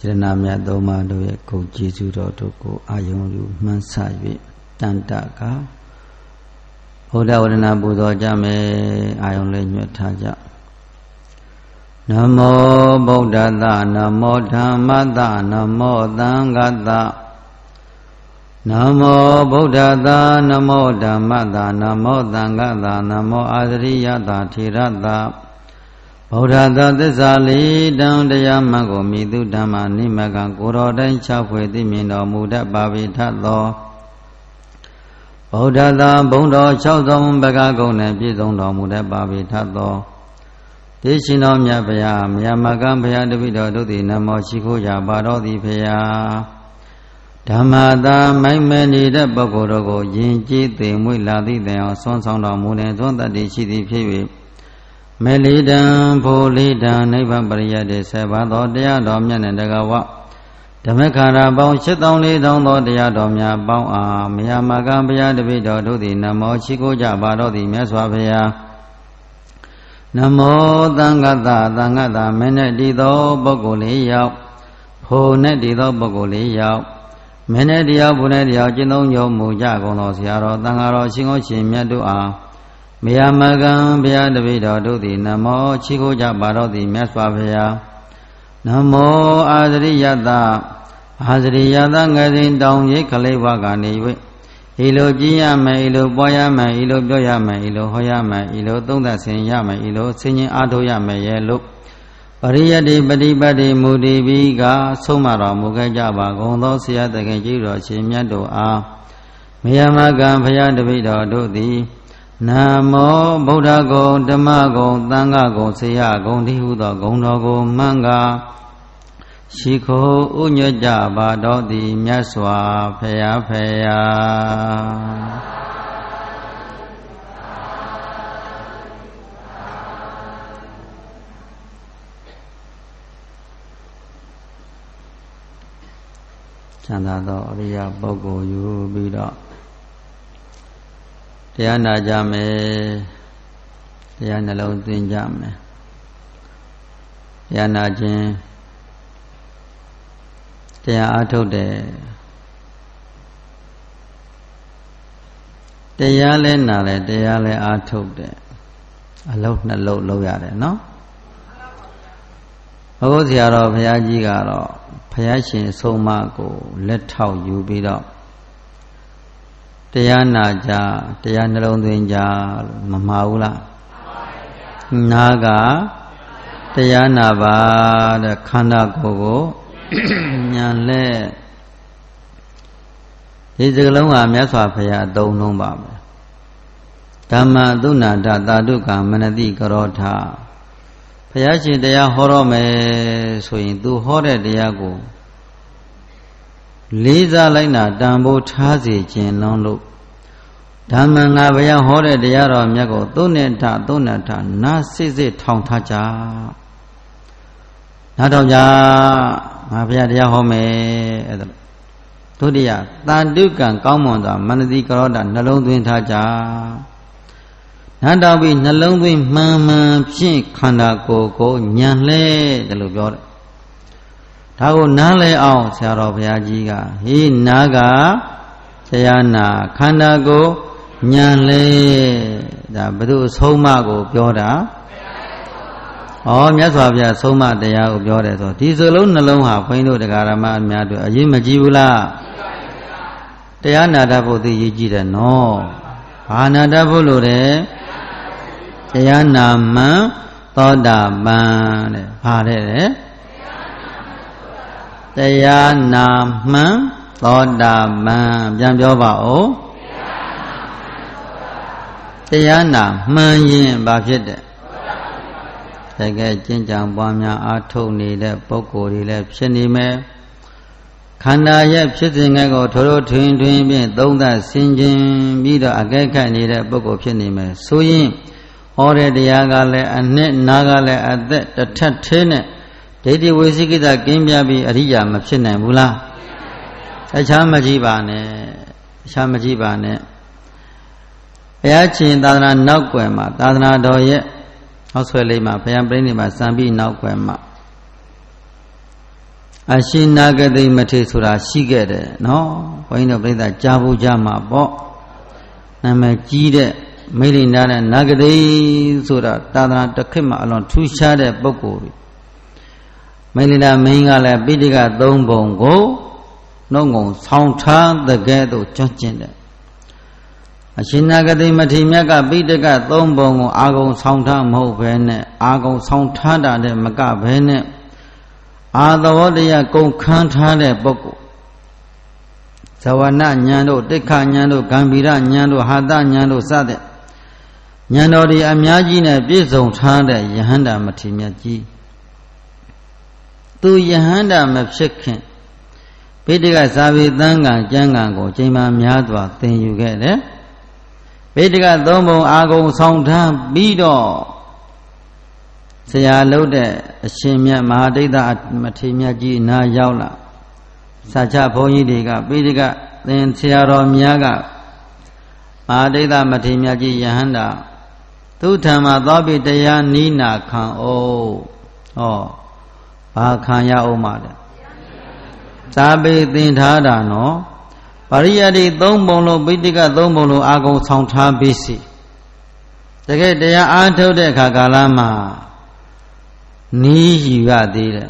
Sirana Mya Doma Doye Ko Jesu Doko Ayong Yu Mansa Yue Tantaka Buddha Wadana Buddha Jame Ayong Le Nyataja Namo Buddhata Namo Dhammata Namo Thangata Namo Buddhata Namo Dhammata Namo Thangata Namo Adriyata Thirata Buddhata Thissali Dandaya Mago Midu Dhamma Nimaka Kuro Dain Chapwe Timino Muda Bhavithato Buddhata Buddha Chaudam Bagagone Pidonda Muda Bhavithato Tishino Myapaya Myamakan Paya Devido Dudi Namo Chikuya Barodi Paya Dhammata Maimeni De Bogorogo Yinji Te Muiladi Deo Son Sondo Mune Zondadi Chidi Piwi Melidan Polidan Nivan Pariyade Sebado Dea Domya Nendagawa Dhammekara Bong Chitongli Dondo Dea Domya Bong Myamakan Paya Devido Dudi Namo Chikuya Barodi Myaswapaya Namo Thangata Thangata Mene Dido Bogoli Yao Phone Dido Bogoli Yao Mene Dia Pune Dia Jindong Yo Muja Gono Siaro Thangaro Shingo Shimyadu Myamakan Paya Devido Dudi Namo Chikuya Barodi Myaswapaya Namo Adriyata Ngazin Dong Ye Kalewaga Niwe Ilo Jiyame, Ilo Boyame, Ilo Byoyame, Ilo Hoyame, Ilo Tongda Sinyame, Ilo Sinyin Adoyame Yellow Pariyadi Badibadi Mudi Viga Sumara Mugajaba Gondo Sia the Gajiro Shimyado Myamakan Paya Devido Dudi Namo Buddha Go Dhamma Go Thanga Go Siya Go Dihuda Gondo Go Manga Shiko Unyaja Badodi Myaswa Paya Paya Chandado Riya Bogo Yu Bida Diana Jame Diana Lodin Jame Diana Jinတရားအထုတ်တယ်တရားလဲနာလဲတရားလဲအထုတ်တယ်အလုံးနှလုံးလုံးရတယ်နော်ဘုရားဆရာတော်ဘုရားကြီးကတော့ဘုရားရှင်အဆုံးအမကိုလက်ထောက်ယူပြီးတော့တရားနာကြတရားနှလုံးသွင်းကြမမှားဘူးလားနာကတရားနာပါတဲ့ခန္ဓာကိုယ်ကိုညာလဲဒီစကလုံးကမြတ်စွာဘုရားအသုံးလုံးပါပဲဓမ္မသုဏ္ဍသာဓုကမနတိကရောထဘုရားရှင်တရားဟောတော့မယ်ဆိုရင်သူဟောတဲ့တရားကိုလေးစားလိုက်တာတန်ဖိုးထားစေခြင်းလုံးလို့ဓမ္မငါဘုရားဟောတဲ့တရားတော်မြတ်ကိုသုဏ္ဍနာစစ်စစ်ထောင်ထားကြနားထောင်ကြငါဘုရားတရားဟောမယ်အဲ့ဒါဒုတိယသာဓုကံကောင်းမွန်စွာမနတိကရောဓနှလုံးသွင်းထားကြနားတောင်ပြီးနှလုံးသွင်းမှန်မှန်ဖြင့်ခန္ဓာကိုယ်ကိုညံလဲတယ်လို့ပြောတယ်ဒါကိုနားလဲအောင်ဆရာတော်ဘုရားကြီးကဟေးနာကတရားနာခန္ဓာကိုယ်ညံလဲဒါဘုသူအဆုံးအမကိုပြောတာမြတ်စွာဘုရားဆုံးမတရားကိုပြောတယ်ဆိုဒီစလုံးနှလုံးဟာဘုန်းကြီးတို့တရားဓမ္မအများတို့အရေးမကြီးဘူးလားတရားနာတတ်ဖို့သိရည်ကြီးတယ်နော်ဘာနာတတ်ဖို့လို့တဲ့တရားနာမှန်သောတာပန်တဲ့ဘာတဲ့တရားနာမှန်သောတာပန်ပြန်ပြောပါဦးတရားနာမှန်ရင်ဘာဖြစ်တဲ့တကယ်ကျင့်ကြံပွားများအားထုတ်နေတဲ့ပုဂ္ဂိုလ်တွေလည်းဖြစ်နေမယ်ခန္ဓာရဲ့ဖြစ်စဉ်ငယ်ကိုထိုးထိုးထွင်းထွင်းဖြင့်သုံးသပ်ဆင်ခြင်ပြီးတော့အကဲခတ်နေတဲ့ပုဂ္ဂိုလ်ဖြစ်နေမယ်ဆိုရင်ဟောတဲ့တရားကလည်းအနှစ်နာကလည်းအသက်တစ်ထပ်သေးနဲ့ဒိဋ္ဌိဝိသိကိစ္စကင်းပြပြီးအရိယာမဖြစ်နိုင်ဘူးလားအခြားမကြည့်ပါနဲ့အခြားမကြည့်ပါနဲ့ဘုရားရှင်သာသနာနောက်ွယ်မှာသာသနာတော်ရဲ့ဟောဆွဲလေးမှာဘုရားပြိဋိနိဗ္ဗာန်စံပြီးနောက်ွယ်မှာအရှင်နာဂတိမထေရဆိုတာရှိခဲ့တယ်နော်ဘုန်းကြီးတို့ပြိဿကြားဖို့ကြားမှာပေါ့နာမည်ကြီးတဲ့မိရိနာနဲ့နာဂတိဆိုတာသာသနာတစ်ခေတ်မှာအလွန်ထူးခြားတဲ့ပုဂ္ဂိုလ်တွေမိရိနာမင်းကလည်းပိဋကသုံးပုံကိုနှုတ်ငုံဆောင်းထားတဲ့ကဲ့သို့ကျွမ်းကျင်တယ်အရှင်နာဂတိမထေရမြတ်ကပိဋကသုံးပုံကိုအာဂုံဆောင်းထားမဟုတ်ဘဲနဲ့အာဂုံဆောင်းထားတာနဲ့မကဘဲနဲ့အာသဝတရားကုန်ခန်းထားတဲ့ပုဂ္ဂိုလ်ဇဝနဉာဏ်တို့တိခဉာဏ်တို့ဂံဗီရဉာဏ်တို့ဟာတဉာဏ်တို့စတဲ့ဉာဏ်တော်ဒီအများကြီးနဲ့ပြည့်စုံထားတဲ့ယဟန္တာမထေရမြတ်ကြီးသူယဟန္တာမဖြစ်ခင်ပိဋကဇာဝေသံဃာကျမ်းဂန်ကိုချိန်မှများစွာသင်ယူခဲ့တယ်ပိဋကသုံးပုံအာဂုံဆောင်ထားပြီးတော့ဆရာလုပ်တဲ့အရှင်မြတ်မဟာဒိဋ္ဌမထေရမြတ်ကြီးနာရောက်လာစာချဘုန်းကြီးတွေကပိဋကသင်ဆရာတော်များကမဟာဒိဋ္ဌမထေရမြတ်ကြီးယဟန္တာသူထံမှာသွားပြီးတရားနီးနာခံအောင်ဟောဘာခံရအောင်ပါလဲသာပေသင်ထားတာနော်ပရိယတိသုံးပုံလုံးပိဋကသုံးပုံလုံးအာဂုံဆောင်ထားပြီးစီတကယ်တရားအားထုတ်တဲ့အခါကာလမှာနီးယူရသေးတယ်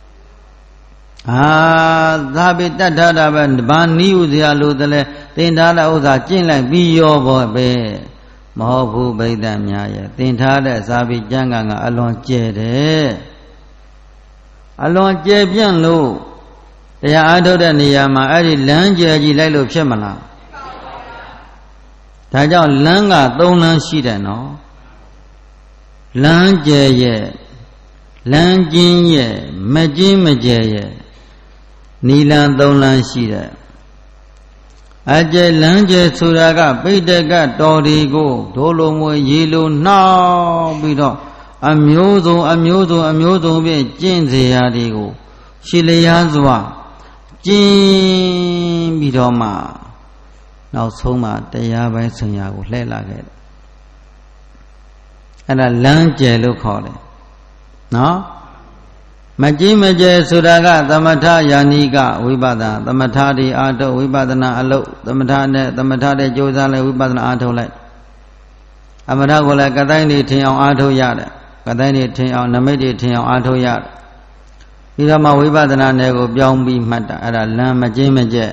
သာပေတတ်ထားတာပဲဘာနီးဥစရာလို့တလဲသင်ထားတဲ့ဥစ္စာကျင့်လိုက်ပြီးရောဘောပဲမဟုတ်ဘူးဗိဒ္ဓများရဲ့သင်ထားတဲ့သာပေကျမ်းဂန်ကအလွန်ကျဲတယ်အလွန်ကျဲပြန့်လို့တရားအားထုတ်တဲ့နေရာမှာအဲ့ဒီလမ်းကျဲကြီးလိုက်လို့ဖြစ်မလားဒါကြောင့်လမ်းက၃လမ်းရှိတယ်နော်လမ်းကျဲရဲ့လမ်းကျင်းရဲ့မကျင်းမကျဲရဲ့နီလန်း၃လမ်းရှိတယ်အကျဲလမ်းကျဲဆိုတာကပိဋကတော်ဒီကိုဒိုလိုမွေရေလိုနှောက်ပြီးတော့အမျိုးစုံဖြင့်ကျင့်စေရသည်ကိုရှိလျားစွာကျင့်ပြီးတော့မှနောက်ဆုံးမှတရားပိုင်းဆရာကိုလှည့်လာခဲ့တယ်အဲ့ဒါလမ်းကျဲလို့ခေါ်တယ်နော်မကြည့်မကျဲဆိုတာကသမထယာနိကဝိပဿနာသမထဒီအာထုဝိပဿနာအလုပ်သမထတဲ့ကြိုးစားလိုက်ဝိပဿနာအာထုလိုက်အမထကိုလည်းကတိုင်းနေထင်အောင်အာထုရတယ်ကတိုင်းနေထင်အောင်နမိတ်တွေထင်အောင်အာထုရတယ်ပြီးတော့မှဝိပဿနာနယ်ကိုပြောင်းပြီးမှတ်တာအဲ့ဒါလမ်းမကြည့်မကျဲ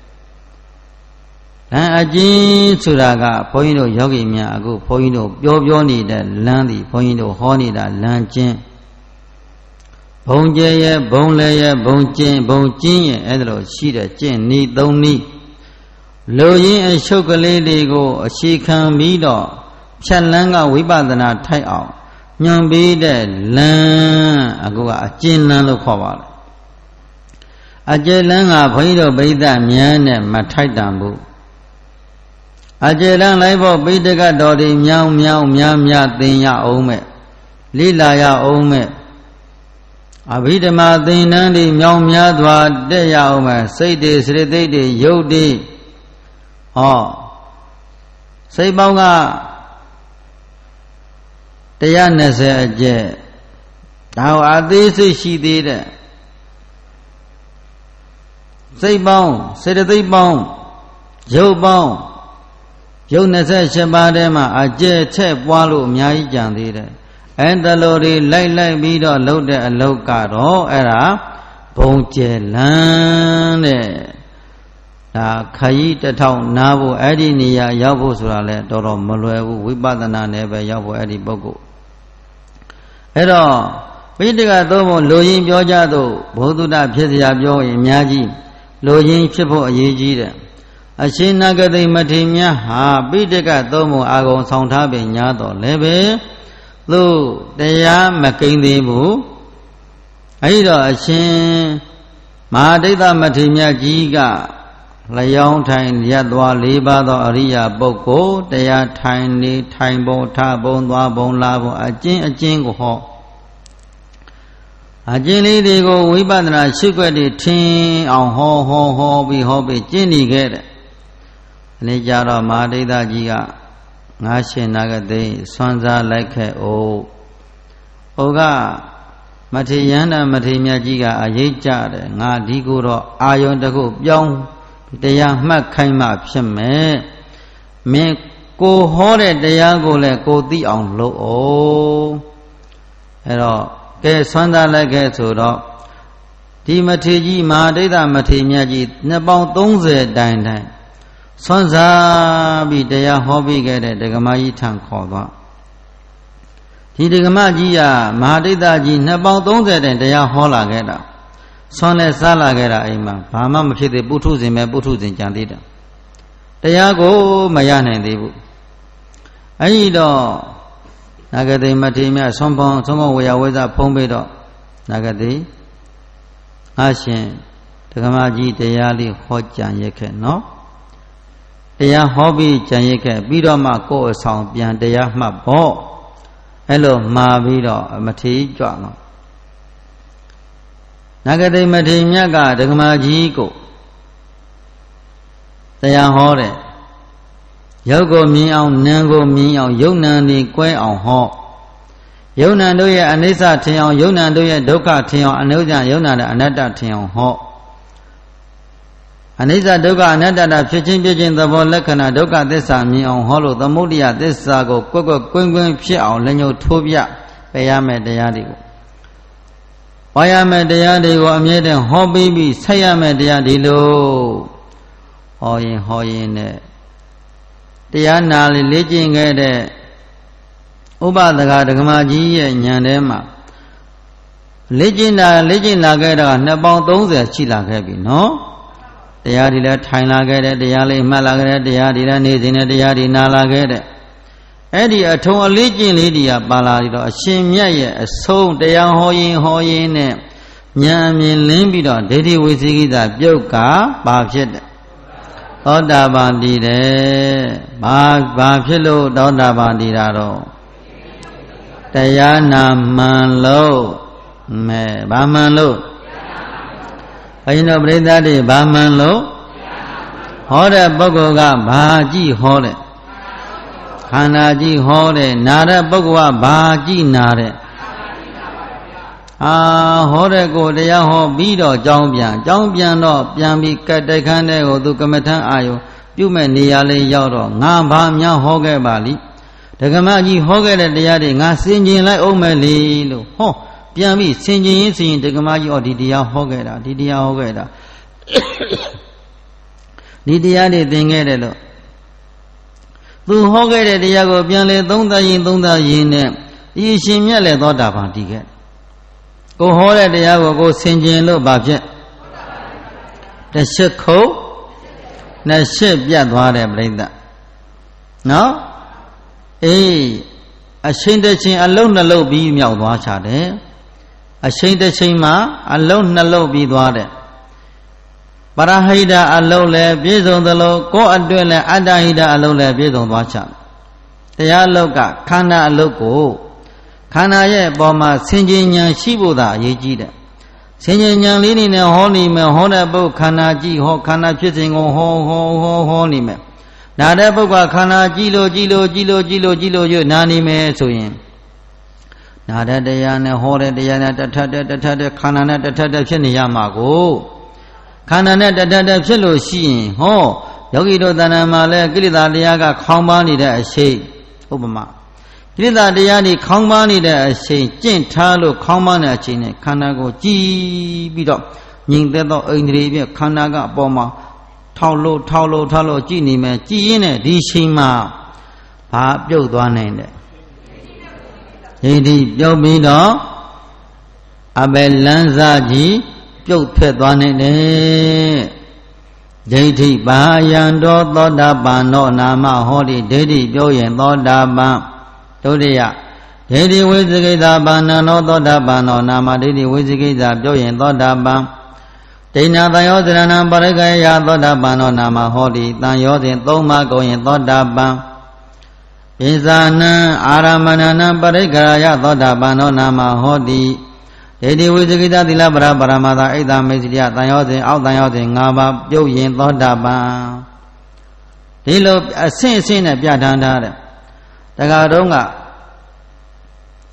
လမ်းအကျဉ်းဆိုတာကဘုန်းကြီးတို့ယောဂီများအခုဘုန်းကြီးတို့ပြောနေတဲ့လမ်းသည်ဘုန်းကြီးတို့ဟောနေတာလမ်းကျဉ်းဘုံကျဲရဲ့ဘုံလဲရဲ့ဘုံကျင်းရဲ့အဲ့ဒါလိုရှိတဲ့ကျင့်ဤ၃နည်းလူရင်းအရှုပ်ကလေးတွေကိုအခြေခံပြီးတော့ဖြတ်လန်းကဝိပဿနာထိုက်အောင်ညွန်ပေးတဲ့လမ်းအခုကအကျဉ်းလမ်းလို့ခေါ်ပါလားအကျဉ်းလမ်းကဘုန်းကြီးတို့ဗိဒ္ဓများနဲ့မထိုက်တန်ဘူးအကျဉ်းလမ်းလိုက်ဖို့ပိဋကတော်တွေများသင်ရအောင်မဲ့လိလာရအောင်မဲ့အဘိဓမ္မာသင်္นานတွေမြောင်များစွာတက်ရအောင်မယ်စိတ်တွေစရသိတ်တွေယုတ်တွေဟောစိတ်ပေါင်းက120အကျက်ဒါဟောအသေးစိတ်ရှိသေးတဲ့စိတ်ပေါင်းစရသိတ်ပေါင်းယုတ်ပေါင်းယုတ်28ပါးထဲမှာအကျက်ထက်ပွားလို့အများကြီးကြံသေးတယ်အဲ့တလိုတွေလိုက်ပြီးတော့လှုပ်တဲ့အလုပ်ကတော့အဲ့ဒါဘုံကျဲလန်းတဲ့ဒါခရီးတစ်ထောင်နားဖို့အဲ့ဒီနေရာရောက်ဖို့ဆိုတာလဲတော်တော်မလွယ်ဘူးဝိပဿနာနဲ့ပဲရောက်ဖို့အဲ့ဒီပုဂ္ဂိုလ်အဲ့တော့ပိဋကသုံးပုံလူရင်းပြောကြတော့ဘုဒ္ဓဖြစ်เสียပြောရင်အများကြီးလူရင်းဖြစ်ဖို့အရေးကြီးတယ်အရှင်နာဂတိမထေရမြတ်ဟာပိဋကသုံးပုံအာဂုံဆောင်ထားပင်ညာတော်လည်းပဲသူတရားမကိန်းသေးဘူးအဲဒီတော့အရှင်မဟာဒိဋ္ဌမထေရမြတ်ကြီးကလျောင်းထိုင်ရပ်သွား၄ပါးသောအရိယာပုဂ္ဂိုလ်တရားထိုင်နေထိုင်ပုံထပုံသွားပုံလာပုံအကျဉ်းကိုဟောအကျဉ်းလေးတွေကိုဝိပဿနာရှုွက်တွေထင်အောင်ဟောပြီးကျင့်နေခဲ့တယ်အနေကြတော့မဟာဒိဋ္ဌကြီးကငါရှင်နာဂတိဆွမ်းစားလိုက်ခဲ့ဩကမထေယန္တာမထေမြတ်ကြီးကအရေးကြတယ်ငါဒီကိုတော့အာယုန်တခုပြောင်းတရားမှတ်ခိုင်းမှဖြစ်မယ်မင်းကိုဟောတဲ့တရားကိုလည်းကိုသိအောင်လုပ်အောင်အဲ့တော့ကဲဆွမ်းသားလိုက်ခဲ့ဆိုတော့ဒီမထေကြီးမဟာဒိဋ္ဌမထေမြတ်ကြီးနှစ်ပေါင်း30တိုင်ဆွမ်းစားပြီးတရားဟောပြီးခဲ့တဲ့ဒကမကြီးထံခေါ်သွားဒီဒကမကြီးကမဟာဒိဋ္ဌကြီးနှစ်ပေါင်း30တိုင်တရားဟောလာခဲ့တာဆွမ်းနဲ့စားလာခဲ့တာအိမ်မှာဘာမှမဖြစ်သေးပုထုဇဉ်ပဲပုထုဇဉ်ကြံသေးတယ်တရားကိုမရနိုင်သေးဘူးအဲ့ဒီတော့နာဂတိမထေမြတ်ဆွမ်းပေါင်းဝေယဝိဇ္ဇဖုံးပြီးတော့နာဂတိအရှင်ဒကမကြီးတရားလေးဟောကြံရက်ခဲ့နော်တရားဟောပြီးကြံရက်ခဲ့ပြီးတော့မှကိုယ်အဆောင်ပြန်တရားမှတ်ဖို့အဲ့လိုမှာပြီးတော့မထေကြွတော့နာဂတိမထေမြတ်ကဒကမကြီးကိုတရားဟောတယ်ရုပ်ကိုမြင်အောင်နာမ်ကိုမြင်အောင်ယုံနာနေကွဲအောင်ဟောယုံနာတို့ရဲ့အနိစ္စထင်အောင်ယုံနာတို့ရဲ့ဒုက္ခထင်အောင်အနုစ္စယုံနာတဲ့အနတ္တထင်အောင်ဟောအနိစ္စဒုက္ခအနတ္တတာဖြစ်ခြင်းသဘောလက္ခဏာဒုက္ခသစ္စာမြင်အောင်ဟောလို့သမုဒိယသစ္စာကိုကွက်ကွင်းဖြစ်အောင်လက်ညှိုးထိုးပြပြရမယ်တရားတွေကိုဟောရမယ်တရားတွေကိုအမြဲတမ်းဟောပြီးဆက်ရမယ်တရားဒီလိုဟောရင်နဲ့တရားနာလေ့ကျင့်ခဲ့တဲ့ဥပဒကဒကမကြီးရဲ့ဉာဏ်ထဲမှာလေ့ကျင့်လာခဲ့တာနှစ်ပေါင်း30ရှိလာခဲ့ပြီနော်တရားဒီလည်းထိုင်လာခဲ့တဲ့တရားလေးမှတ်လာခဲ့တဲ့တရားဒီလည်းနေစဉ်နဲ့တရားဒီနာလာခဲ့တဲ့အဲ့ဒီအထုံအလေ့ကျင့်လေးတွေကပါလာပြီးတော့အရှင်မြတ်ရဲ့အဆုံးတရားဟောရင်နဲ့ဉာဏ်မြင်လင်းပြီးတော့ဒိဋ္ဌိဝိသိကိစ္စပြုတ်ကဘာဖြစ်တယ်သောတာပန်တည်တယ်ဘာဖြစ်လို့သောတာပန်တည်တာတော့တရားနာမှန်လို့ဘာမှန်လို့ဘုရင်တော်ပြိဿတွေဘာမှန်လို့ဟောတဲ့ပုဂ္ဂိုလ်ကဘာကြည့်ဟောတဲ့ခန္ဓာကြည့်ဟောတဲ့နာတဲ့ပုဂ္ဂိုလ်ကဘာကြည့်နာတဲ့ဟောတဲ့ကိုတရားဟောပြီးတော့ကြောင်းပြန်တော့ပြန်ပြီးကတ်တိုက်ခန်းတဲ့ကိုသူကမ္မထံအာယုပြုမဲ့နေရာလေးရောက်တော့ငါဘာများဟောခဲ့ပါလိဒကမကြီးဟောခဲ့တဲ့တရားတွေငါဆင်ခြင်လိုက်အောင်မယ်လေလို့ဟောပြန်ပြီးဆင်ခြင်ရင်ဒကမကြီးဒီတရားဟောခဲ့တာဒီတရားတွေသင်ခဲ့တယ်လို့သူဟောခဲ့တဲ့တရားကိုပြန်လေသုံးသပ်ရင်နဲ့ဤရှင်မြတ်လည်းသောတာပန်တည်ခဲ့ကိုဟောတဲ့တရားကိုဆင်ခြင်လို့ဘာဖြစ်တစ်ရှစ်ခုနှစ်ရှစ်ပြတ်သွားတယ်ပြိဿနော်အချိန်တစ်ချိန်အလုံးနှလုံးပြီးမြောက်သွားချတယ်အချိန်တစ်ချိန်မှာအလုံးနှလုံးပြီးသွားတယ်ပရဟိတအလုံးလည်းပြည့်စုံသလိုကိုယ်အတွက်လည်းအတ္တဟိတအလုံးလည်းပြည့်စုံသွားချတရားအလုံးကခန္ဓာအလုံးကိုခန္ဓာရဲ့အပေါ်မှာဆင်ခြင်ဉာဏ်ရှိဖို့သာအရေးကြီးတယ်ဆင်ခြင်ဉာဏ်လေးနဲ့ဟောနေမယ်ဟောတဲ့ပုဂ္ဂိုလ်ခန္ဓာကြည့်ဟောခန္ဓာဖြစ်စဉ်ကိုဟောနေမယ်နာတဲ့ပုဂ္ဂိုလ်ခန္ဓာကြည့်လို့ရွနာနေမယ်ဆိုရင်နာတဲ့တရားနဲ့ဟောတဲ့တရားနဲ့တထတဲ့ခန္ဓာနဲ့တထတဲ့ဖြစ်နေရမှာကိုခန္ဓာနဲ့တထတဲ့ဖြစ်လို့ရှိရင်ယောဂီတို့တဏ္ဍာမှာလဲကိလေသာတရားကခေါင်းပါနေတဲ့အရှိဥပမာကိလေသာတရားတွေခေါင်းပါနေတဲ့အရှိကျင့်ထားလို့ခေါင်းပါနေတဲ့အချိန်နဲ့ခန္ဓာကိုကြည်ပြီးတော့ငြိမ်သက်သောအိန္ဒြေပြခန္ဓာကအပေါ်မှာထောက်လို့ကြည်နေမယ်ကြည်ရင်းနဲ့ဒီချိန်မှာဘာပြုတ်သွားနိုင်တယ်ဒိဋ္ဌိပြုတ်ပြီးတော့အဘယ်လန်းစားကြီးပြုတ်ထွက်သွားနိုင်တယ်ဒိဋ္ဌိဘာယံတော်သောတာပန်သောနာမဟောဒီဒိဋ္ဌိပြောရင်သောတာပန်ဒုတိယဒိဋ္ဌိဝိသိကိစ္စဘာနံသောသောတာပန်သောနာမဒိဋ္ဌိဝိသိကိစ္စပြောရင်သောတာပန်ဒိဋ္ဌာတန်ယောဇရဏံပရိက္ခယသောတာပန်သောနာမဟောဒီတန်ယောစဉ်သုံးပါးကုန်ရင်သောတာပန်ပိဇာနံအာရမဏနံပရိက္ခယသောတာပန်သောနာမဟောဒီဒိဋ္ဌိဝိသိကိစ္စသီလပရပရမသာဣဒ္ဓမေစိတယတန်ယောစဉ်အောက်တန်ယောစဉ်၅ပါးပြုတ်ရင်သောတာပန်ဒီလိုအဆင့်နဲ့ပြဋ္ဌာန်းထားတယ်တခါတုန်းက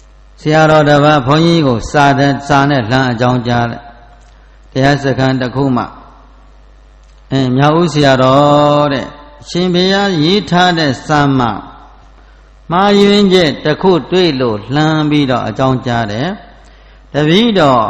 ရာတော်တစ်ပါးဘုန်းကြီးကိုစာနဲ့လှမ်းအကြောင်းကြားတယ်တရားစခန်းတစ်ခုမှမြောက်ဦးဆရာတော်တဲ့ရှင်ဘုရားရေးထားတဲ့စာမှမှားယွင်းချက်တစ်ခုတွေ့လို့လှမ်းပြီးတော့အကြောင်းကြားတယ်တပည့်တော်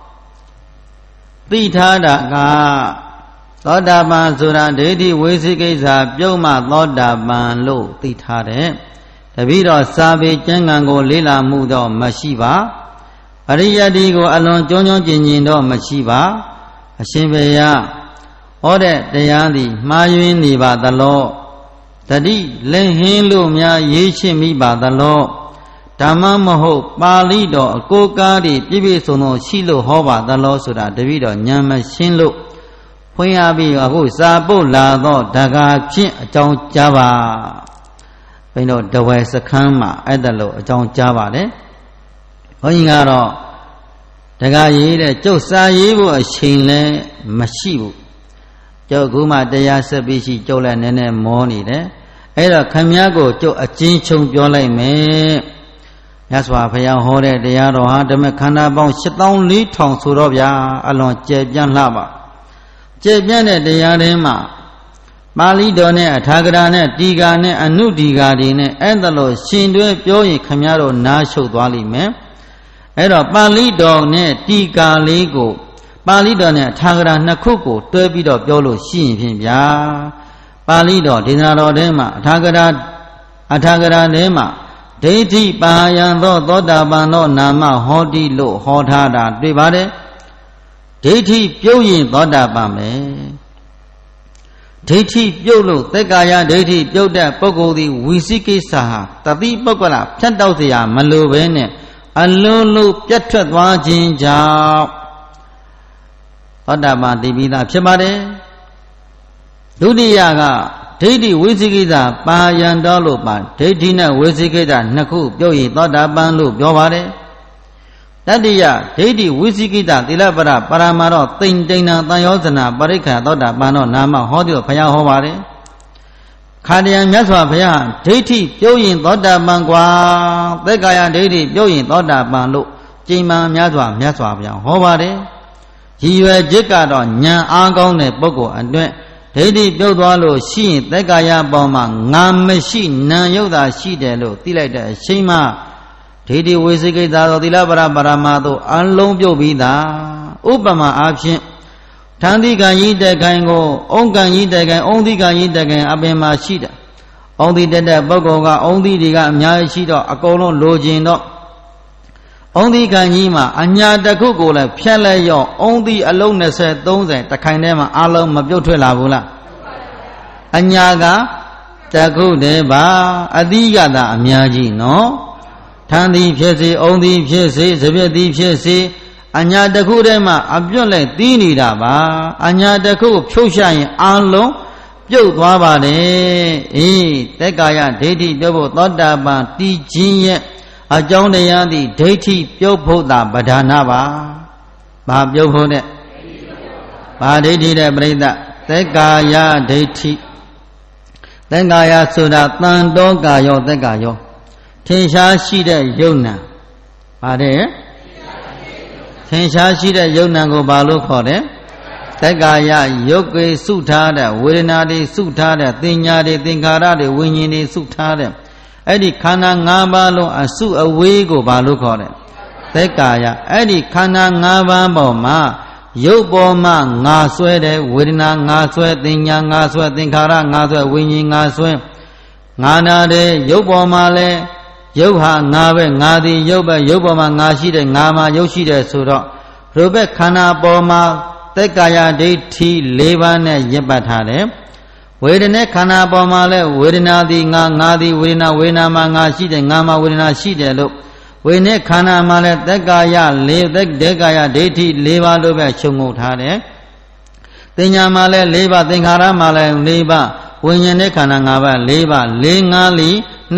သိထားတာကသောတာပန်ဆိုတာဒိဋ္ဌိဝိသိကိစ္စပြုံးမှသောတာပန်လို့သိထားတယ်တပည့်တော်စာပေကျမ်းဂန်ကိုလေ့လာမှုတော့မရှိပါအရိယတိကိုအလွန်ကျွမ်းကျွမ်းကျင်ကျင်တော့မရှိပါအရှင်ဘုရားဟောတဲ့တရားသည်မှားယွင်းနေပါသလောတတိလင်ဟင်းလို့များရေးရှင်းမိပါသလောဓမ္မမဟုတ်ပါဠိတော်အကိုကားတွေပြည့်ပြည့်စုံစုံရှိလို့ဟောပါသလောဆိုတာတပည့်တော်ဉာဏ်မရှင်းလို့ဖွင့်ရပြီးအခုစာပုတ်လာတော့ဓဂါဖြင့်အကြောင်းကြားပါဘယ်တော့တဝယ်စခန်းမှာအဲ့ဒါလို့အကြောင်းကြားပါတယ်ဘုန်းကြီးကတော့ဓဂါရေးတဲ့ကျုပ်စာရေးဖို့အချိန်လည်းမရှိဘူးကျုပ်အခုမှတရားဆက်ပြီးရှိကျုပ်လည်းနည်းနည်းမောနေတယ်အဲ့တော့ခမည်းကိုကျုပ်အချင်းချုပ်ပြောလိုက်မယ်မြတ်စွာဘုရားဟောတဲ့တရားတော်ဟာဓမ္မခန္ဓာပေါင်း84,000ဆိုတော့ဗျာအလွန်ကျယ်ပြန့်လှပါကျယ်ပြန့်တဲ့တရားတွေမှာပါဠိတော်နဲ့အထာဂရနဲ့တီဃာနဲ့အနုတီဃာတွေနဲ့အဲ့ဒါလို့ရှင်တွဲပြောရင်ခမည်းတော်နားရှုပ်သွားလိမ့်မယ်အဲ့တော့ပါဠိတော်နဲ့တီဃာလေးကိုပါဠိတော်နဲ့အထာဂရနှစ်ခုကိုတွဲပြီးတော့ပြောလို့ရှိရင်ဖြင့်ဗျာပါဠိတော်ဒေသနာတော်ထဲမှာအထာဂရထဲမှာဒိဋ္ဌိပါယံသောသောတာပန်သောနာမဟောတိလို့ဟောထားတာတွေ့ပါတယ်ဒိဋ္ဌိပြုတ်ရင်သောတာပန်ပဲဒိဋ္ဌိပြုတ်လို့သက်ကာယဒိဋ္ဌိပြုတ်တဲ့ပုဂ္ဂိုလ်သည်ဝိသိကိစ္စဟာတတိပုဂ္ဂလဖြတ်တောက်เสียမလိုပဲနဲ့အလုံးလုံးပြတ်ထွက်သွားခြင်းကြောင့်သောတာပန်တည်ပြီးသားဖြစ်ပါတယ်ဒုတိယကဒိဋ္ဌိဝိသိကိစ္စပါယံတော်လို့ပါဒိဋ္ဌိနဲ့ဝိသိကိစ္စနှစ်ခုပြုတ်ရင်သောတာပန်လို့ပြောပါတယ်တတိယဒိဋ္ဌိဝိသိကိစ္စသီလပရပရမတော့တိန်တိန်နာတန်ယောဇနာပရိက္ခသောတာပန်တော့နာမဟောတယ်ဘုရားဟောပါတယ်ခါတရံမြတ်စွာဘုရားဒိဋ္ဌိပြုတ်ရင်သောတာပန်ကွာသက်ကာယဒိဋ္ဌိပြုတ်ရင်သောတာပန်လို့ကျိန်မှန်မြတ်စွာဘုရားဟောပါတယ်ရည်ရွယ်ချက်ကတော့ဉာဏ်အားကောင်းတဲ့ပုဂ္ဂိုလ်အတွက်ဒိဋ္ဌိပြုတ်သွားလို့ရှိရင်သက်ကာယပေါ်မှာငါမရှိနံရုပ်သာရှိတယ်လို့သိလိုက်တဲ့အချိန်မှဒိဋ္ဌိဝိသိကိစ္စသောသီလပရပရမသို့အလုံးပြုတ်ပြီးသားဥပမာအားဖြင့်ထံတိကံဤတခိုင်ကိုအုံကံဤတခိုင်အုံတိကံဤတခိုင်အပင်မှာရှိတယ်အုံတိတက်တဲ့ပုဂ္ဂိုလ်ကအုံတိတွေကအများကြီးရှိတော့အကုန်လုံးလိုချင်တော့အုံတိကံကြီးမှာအညာတစ်ခုကိုလည်းဖြတ်လိုက်ရောအုံတိအလုံး20 30တခိုင်ထဲမှာအလုံးမပြုတ်ထွက်လာဘူးလားအညာကတစ်ခုတည်းပါအတိကသာအများကြီးနော်ထံသည်ဖြစ်စေအုံသည်ဖြစ်စေစပြည့်သည်ဖြစ်စေအညာတစ်ခုတည်းမှာအပြုတ်လိုက်တီးနေတာပါအညာတစ်ခုဖြုတ်ရှာရင်အလုံးပြုတ်သွားပါတယ်အေးသက်ကာယဒိဋ္ဌိပြုတ်ဖို့သောတာပန်တည်ခြင်းရဲ့အကြောင်းတရားသည်ဒိဋ္ဌိပြုတ်ဖို့သာပဓာနာပါဘာပြုတ်ဖို့တဲ့ဘာဒိဋ္ဌိတဲ့ပြိဿသက်ကာယဒိဋ္ဌိသက်ကာယဆိုတာတန်တောကာယောသက်ကာယောထင်ရှားရှိတဲ့ယုံနာပါတယ်ထင်ရှားရှိတဲ့ယုံနာကိုဘာလို့ခေါ်တယ်သက်ကာယယုတ်ကေစုထားတဲ့ဝေဒနာတွေစုထားတဲ့သင်ညာတွေသင်္ခါရတွေဝိညာဉ်တွေစုထားတဲ့အဲ့ဒီခန္ဓာ၅ပါးလုံးအစုအဝေးကိုဘာလို့ခေါ်တယ်သက်ကာယအဲ့ဒီခန္ဓာ၅ပါးပေါ်မှာရုပ်ပေါ်မှာငါဆွဲတယ်ဝေဒနာငါဆွဲသင်ညာငါဆွဲသင်္ခါရငါဆွဲဝိညာဉ်ငါဆွဲငါနာတယ်ရုပ်ပေါ်မှာလဲရုပ်ဟာငါပဲငါသည်ရုပ်ပဲရုပ်ပေါ်မှာငါရှိတယ်ငါမှာရုပ်ရှိတယ်ဆိုတော့ရူပခန္ဓာပေါ်မှာသက်ကာယဒိဋ္ဌိ၄ပါးနဲ့ရစ်ပတ်ထားတယ်ဝေဒနာခန္ဓာပေါ်မှာလဲဝေဒနာသည်ငါသည်ဝေဒနာမှာငါရှိတယ်ငါမှာဝေဒနာရှိတယ်လို့ဝေဒနာခန္ဓာမှာလဲသက်ကာယသက်ကာယဒိဋ္ဌိ၄ပါးလို့ပဲခြုံငုံထားတယ်သင်ညာမှာလဲ၄ပါးသင်္ခါရမှာလဲ၄ပါးဝိညာဉ်နဲ့ခန္ဓာ၅ပါး၄ပါး၄၅လီ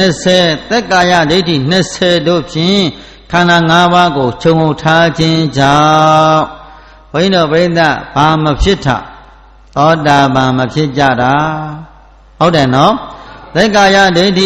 20သက်ကာယဒိဋ္ဌိ20တို့ဖြင့်ခန္ဓာ၅ပါးကိုခြုံငုံထားခြင်းကြောင့်ဘုန်းတော်ဗိဒ္ဓဘာမဖြစ်ထသောတာပန်မဖြစ်ကြတာဟုတ်တယ်နော်သက်ကာယဒိဋ္ဌိ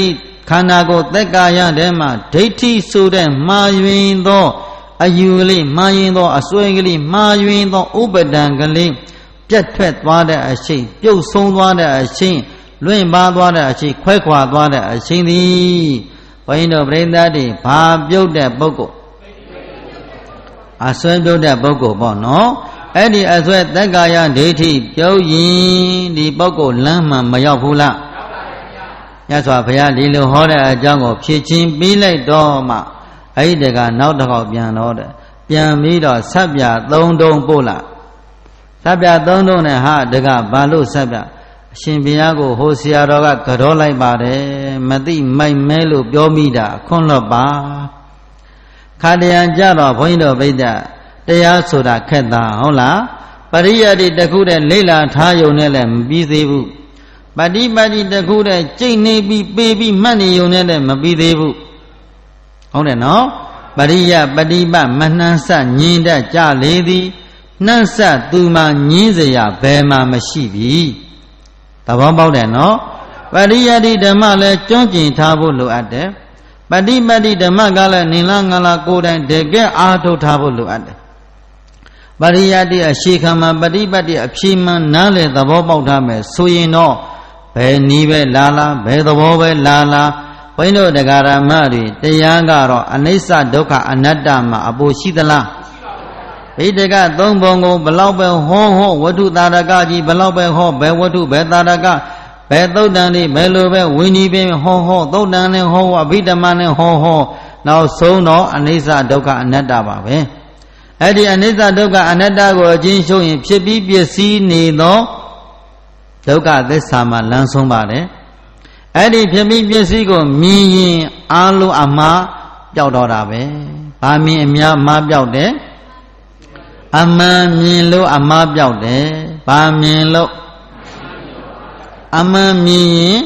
ခန္ဓာကိုယ်သက်ကာယထဲမှာဒိဋ္ဌိဆိုတဲ့မှားယွင်းသောအယူကလေးမှားယွင်းသောအစွဲကလေးမှားယွင်းသောဥပဒံကလေးပြတ်ထွက်သွားတဲ့အချိန်ပြုတ်ဆုံးသွားတဲ့အချိန်လွင့်ပါသွားတဲ့အချိန်ခွဲခွာသွားတဲ့အချိန်သည်ဘုန်းကြီးတို့ပရိသတ်တွေဘာပြုတ်တဲ့ပုဂ္ဂိုလ်အစွဲပြုတ်တဲ့ပုဂ္ဂိုလ်ပေါ့နော်အဲ့ဒီအစွဲသက်ကာယဒိဋ္ဌိပြုတ်ရင်ဒီပုဂ္ဂိုလ်လမ်းမှမရောက်ဘူးလားမြတ်စွာဘုရားဒီလိုဟောတဲ့အကြောင်းကိုဖြည့်ချင်းပြီးလိုက်တော့မှအဲ့ဒီကနောက်တစ်ခေါက်ပြန်တော့တယ်ပြန်ပြီးတော့ဆက်ပြ3တုံးပို့လာဆက်ပြ3တုံးနဲ့ဟာတကဘာလို့ဆက်ပြအရှင်ဘုရားကိုဟိုဆရာတော်ကကြောလိုက်ပါတယ်မသိမိုက်မဲလို့ပြောမိတာခွန်းလွတ်ပါခါတရံကြတော့ဘုန်းကြီးတို့ဗိဒ္ဓတရားဆိုတာခက်တာဟုတ်လားပရိယတ်တိတခုတည်းလိလာထားယုံနဲ့လည်းမပြီးသေးဘူးပฏิပတ်တိတခုတည်းကြိတ်နေပြီးပေးပြီးမှတ်နေယုံနဲ့လည်းမပြီးသေးဘူးဟုတ်တယ်နော်ပရိယပฏิပတ်မနှံ့ဆက်ညင်တတ်ကြလေသည်နှံ့ဆက်သူမှညင်းเสียဘယ်မှမရှိပြီသဘောပေါက်တယ်နော်ပရိယတိဓမ္မလည်းကျွမ်းကျင်ထားဖို့လိုအပ်တယ်ပฏิပတ်တိဓမ္မကလည်းနိလငါလာကိုယ်တိုင်တကယ်အားထုတ်ထားဖို့လိုအပ်တယ်ပရိယတိအရှိခံမှာပฏิပတ်တိအဖြေမှန်နားလေသဘောပေါက်ထားမယ်ဆိုရင်တော့ဘယ်နည်းပဲလာလာဘယ်သဘောပဲလာလာဘုန်းတို့တရားဓမ္မတွေတရားကတော့အနိစ္စဒုက္ခအနတ္တမှာအပေါ်ရှိသလားဘိဒကသုံးပုံကိုဘလောက်ပဲဟောဝတ္ထုတာရကကြီးဘလောက်ပဲဟောဘယ်ဝတ္ထုဘယ်တာရကဘယ်သုတ်တန်တွေဘယ်လိုပဲဝိနည်းပင်ဟောသုတ်တန်နဲ့ဟောအဘိဓမ္မာနဲ့ဟောနောက်ဆုံးတော့အနိစ္စဒုက္ခအနတ္တပါပဲအဲ့ဒီအနိစ္စဒုက္ခအနတ္တကိုအချင်းရှုံးရင်ဖြစ်ပြီးပစ္စည်းနေသောဒုက္ခသစ္စာမှာလမ်းဆုံးပါတယ်အဲ့ဒီဖြစ်ပြီးပစ္စည်းကိုမြင်ရင်အာလုံးအမှားပျောက်တော့တာပဲဘာမြင်အများအမှားပျောက်တယ်အမှန်မြင်လို့အမှားပျောက်တယ်ဘာမြင်လို့အမှန်မြင်ရင်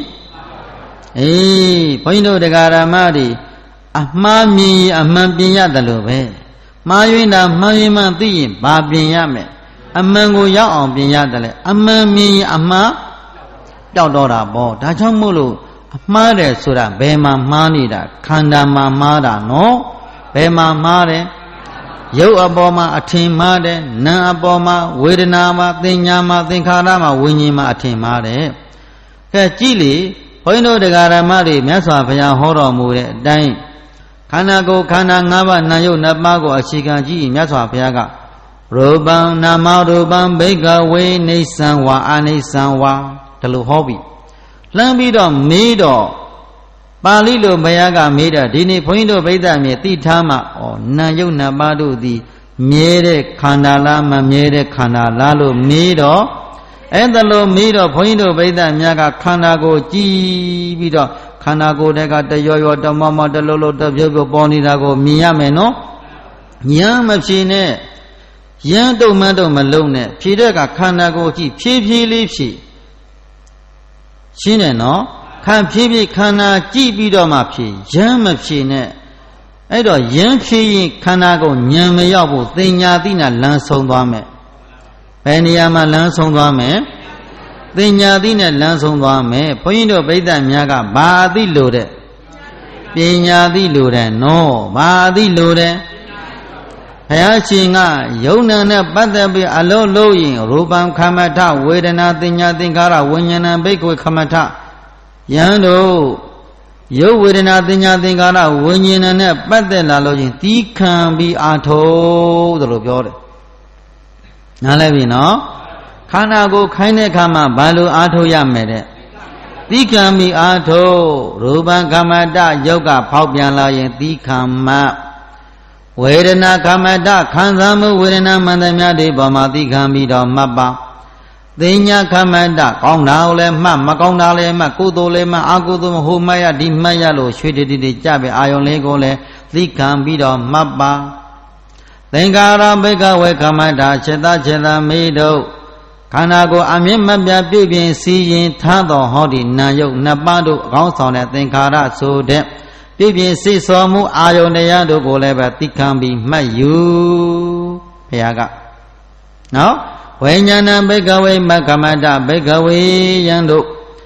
ဘုန်းကြီးတို့တရားဓမ္မတွေအမှားမြင်ရင်အမှန်ပြင်ရတယ်လို့ပဲမှားယွင်းတာမှားယွင်းမှသိရင်ဘာပြင်ရမယ်အမှန်ကိုရောက်အောင်ပြင်ရတယ်လေအမှန်မြင်ရင်အမှားပျောက်တော့တာပေါ့ဒါကြောင့်မို့လို့အမှားတယ်ဆိုတာဘယ်မှာမှားနေတာခန္ဓာမှာမှားတာနော်ဘယ်မှာမှားတယ်ရုပ်အပေါ်မှာအထင်မှားတယ်နာမ်အပေါ်မှာဝေဒနာမှာသင်ညာမှာသင်္ခါရမှာဝိညာဉ်မှာအထင်မှားတယ်ကဲကြည့်လေဘုန်းကြီးတို့တရားဓမ္မတွေမြတ်စွာဘုရားဟောတော်မူတဲ့အတိုင်းခန္ဓာကိုယ်ခန္ဓာ၅ပါးနာယုတ်နှစ်ပါးကိုအခြေခံကြည့်မြတ်စွာဘုရားကရူပံနာမရူပံဘိကဝေနိစ္စံဝါအနိစ္စံဝါဒါလိုဟောပြီလှမ်းပြီးတော့မေးတော့ပါဠိလိုဘုရားကမေးတော့ဒီနေ့ဘုန်းကြီးတို့ဗိဒ္ဓမြေသိထားမှနာယုတ်နှစ်ပါးတို့သည်မြဲတဲ့ခန္ဓာလားမမြဲတဲ့ခန္ဓာလားလို့မေးတော့အဲ့ဒါလိုမေးတော့ဘုန်းကြီးတို့ဗိဒ္ဓများကခန္ဓာကိုကြည်ပြီးတော့ခန္ဓာကိုယ်တက်ကတရောတမမတလုံးလုံးတပြုတ်ပြုတ်ပေါ်နေတာကိုမြင်ရမယ်နော်ဉာဏ်မဖြေနဲ့ရမ်းတုံမန်းတုံမလုံးနဲ့ဖြေတဲ့ကခန္ဓာကိုကြည့်ဖြည်းဖြည်းလေးဖြေရှင်းတယ်နော်ဖြည်းဖြည်းခန္ဓာကြည့်ပြီးတော့မှဖြေရမ်းမဖြေနဲ့အဲ့တော့ရမ်းဖြေရင်ခန္ဓာကိုဉာဏ်မရောက်ဘူးသင်ညာသိနာလမ်းဆုံးသွားမယ်ဘယ်နေရာမှာလမ်းဆုံးသွားမယ်သင်ညာသိနဲ့လမ်းဆုံးသွားမယ်ဘုန်းကြီးတို့ဗိဒ္ဓများကဘာအသိလို့တဲ့ပညာသိလို့တဲ့နော်ဘာအသိလို့တဲ့ဘုရားရှင်ကယုံနာနဲ့ပတ်သက်ပြီးအလုံးလို့ရင်ရူပံခမထဝေဒနာသင်ညာသင်္ခါရဝိညာဏဘိက္ခွေခမထယံတို့ယုတ်ဝေဒနာသင်ညာသင်္ခါရဝိညာဏနဲ့ပတ်သက်လာလို့ချင်းတီးခံပြီးအာထုတ်တယ်လို့ပြောတယ်နားလည်ပြီနော်ခန္ဓာကိုခိုင်းတဲ့အခါမှာဘာလို့အာထုတ်ရမယ်တဲ့သီးခံပြီးအာထုတ်ရူပံကမ္မတယုတ်ကဖောက်ပြန်လာရင်သီးခံမှဝေဒနာကမ္မတခံစားမှုဝေဒနာမှန်သမျှတွေပေါ်မှာသီးခံပြီးတော့မှတ်ပါသင်ညာကမ္မတကောင်းတာကိုလည်းမှတ်မကောင်းတာလည်းမှတ်ကုသိုလ်လည်းမှတ်အကုသိုလ်ဟိုမှတ်ရဒီမှတ်ရလို့ရွှေတိတိကြပဲအာယုံလေးကိုလည်းသီးခံပြီးတော့မှတ်ပါသင်္ကာရဘိကဝေကမ္မတစေတမေတုခန္ဓာကိုယ်အမြင့်မပြတ်ပြုပြင်စီရင်ထားတော်ဟောဒီနာယုတ်နှစ်ပါးတို့အကောင်းဆောင်တဲ့သင်္ခါရဆိုတဲ့ပြုပြင်စိတ်ဆော်မှုအာယုန်တရားတို့ကိုလည်းပဲသိခံပြီးမှတ်ယူဘုရားကနော်ဝိညာဏဘိကဝေမကမ္မတဘိကဝေယံတို့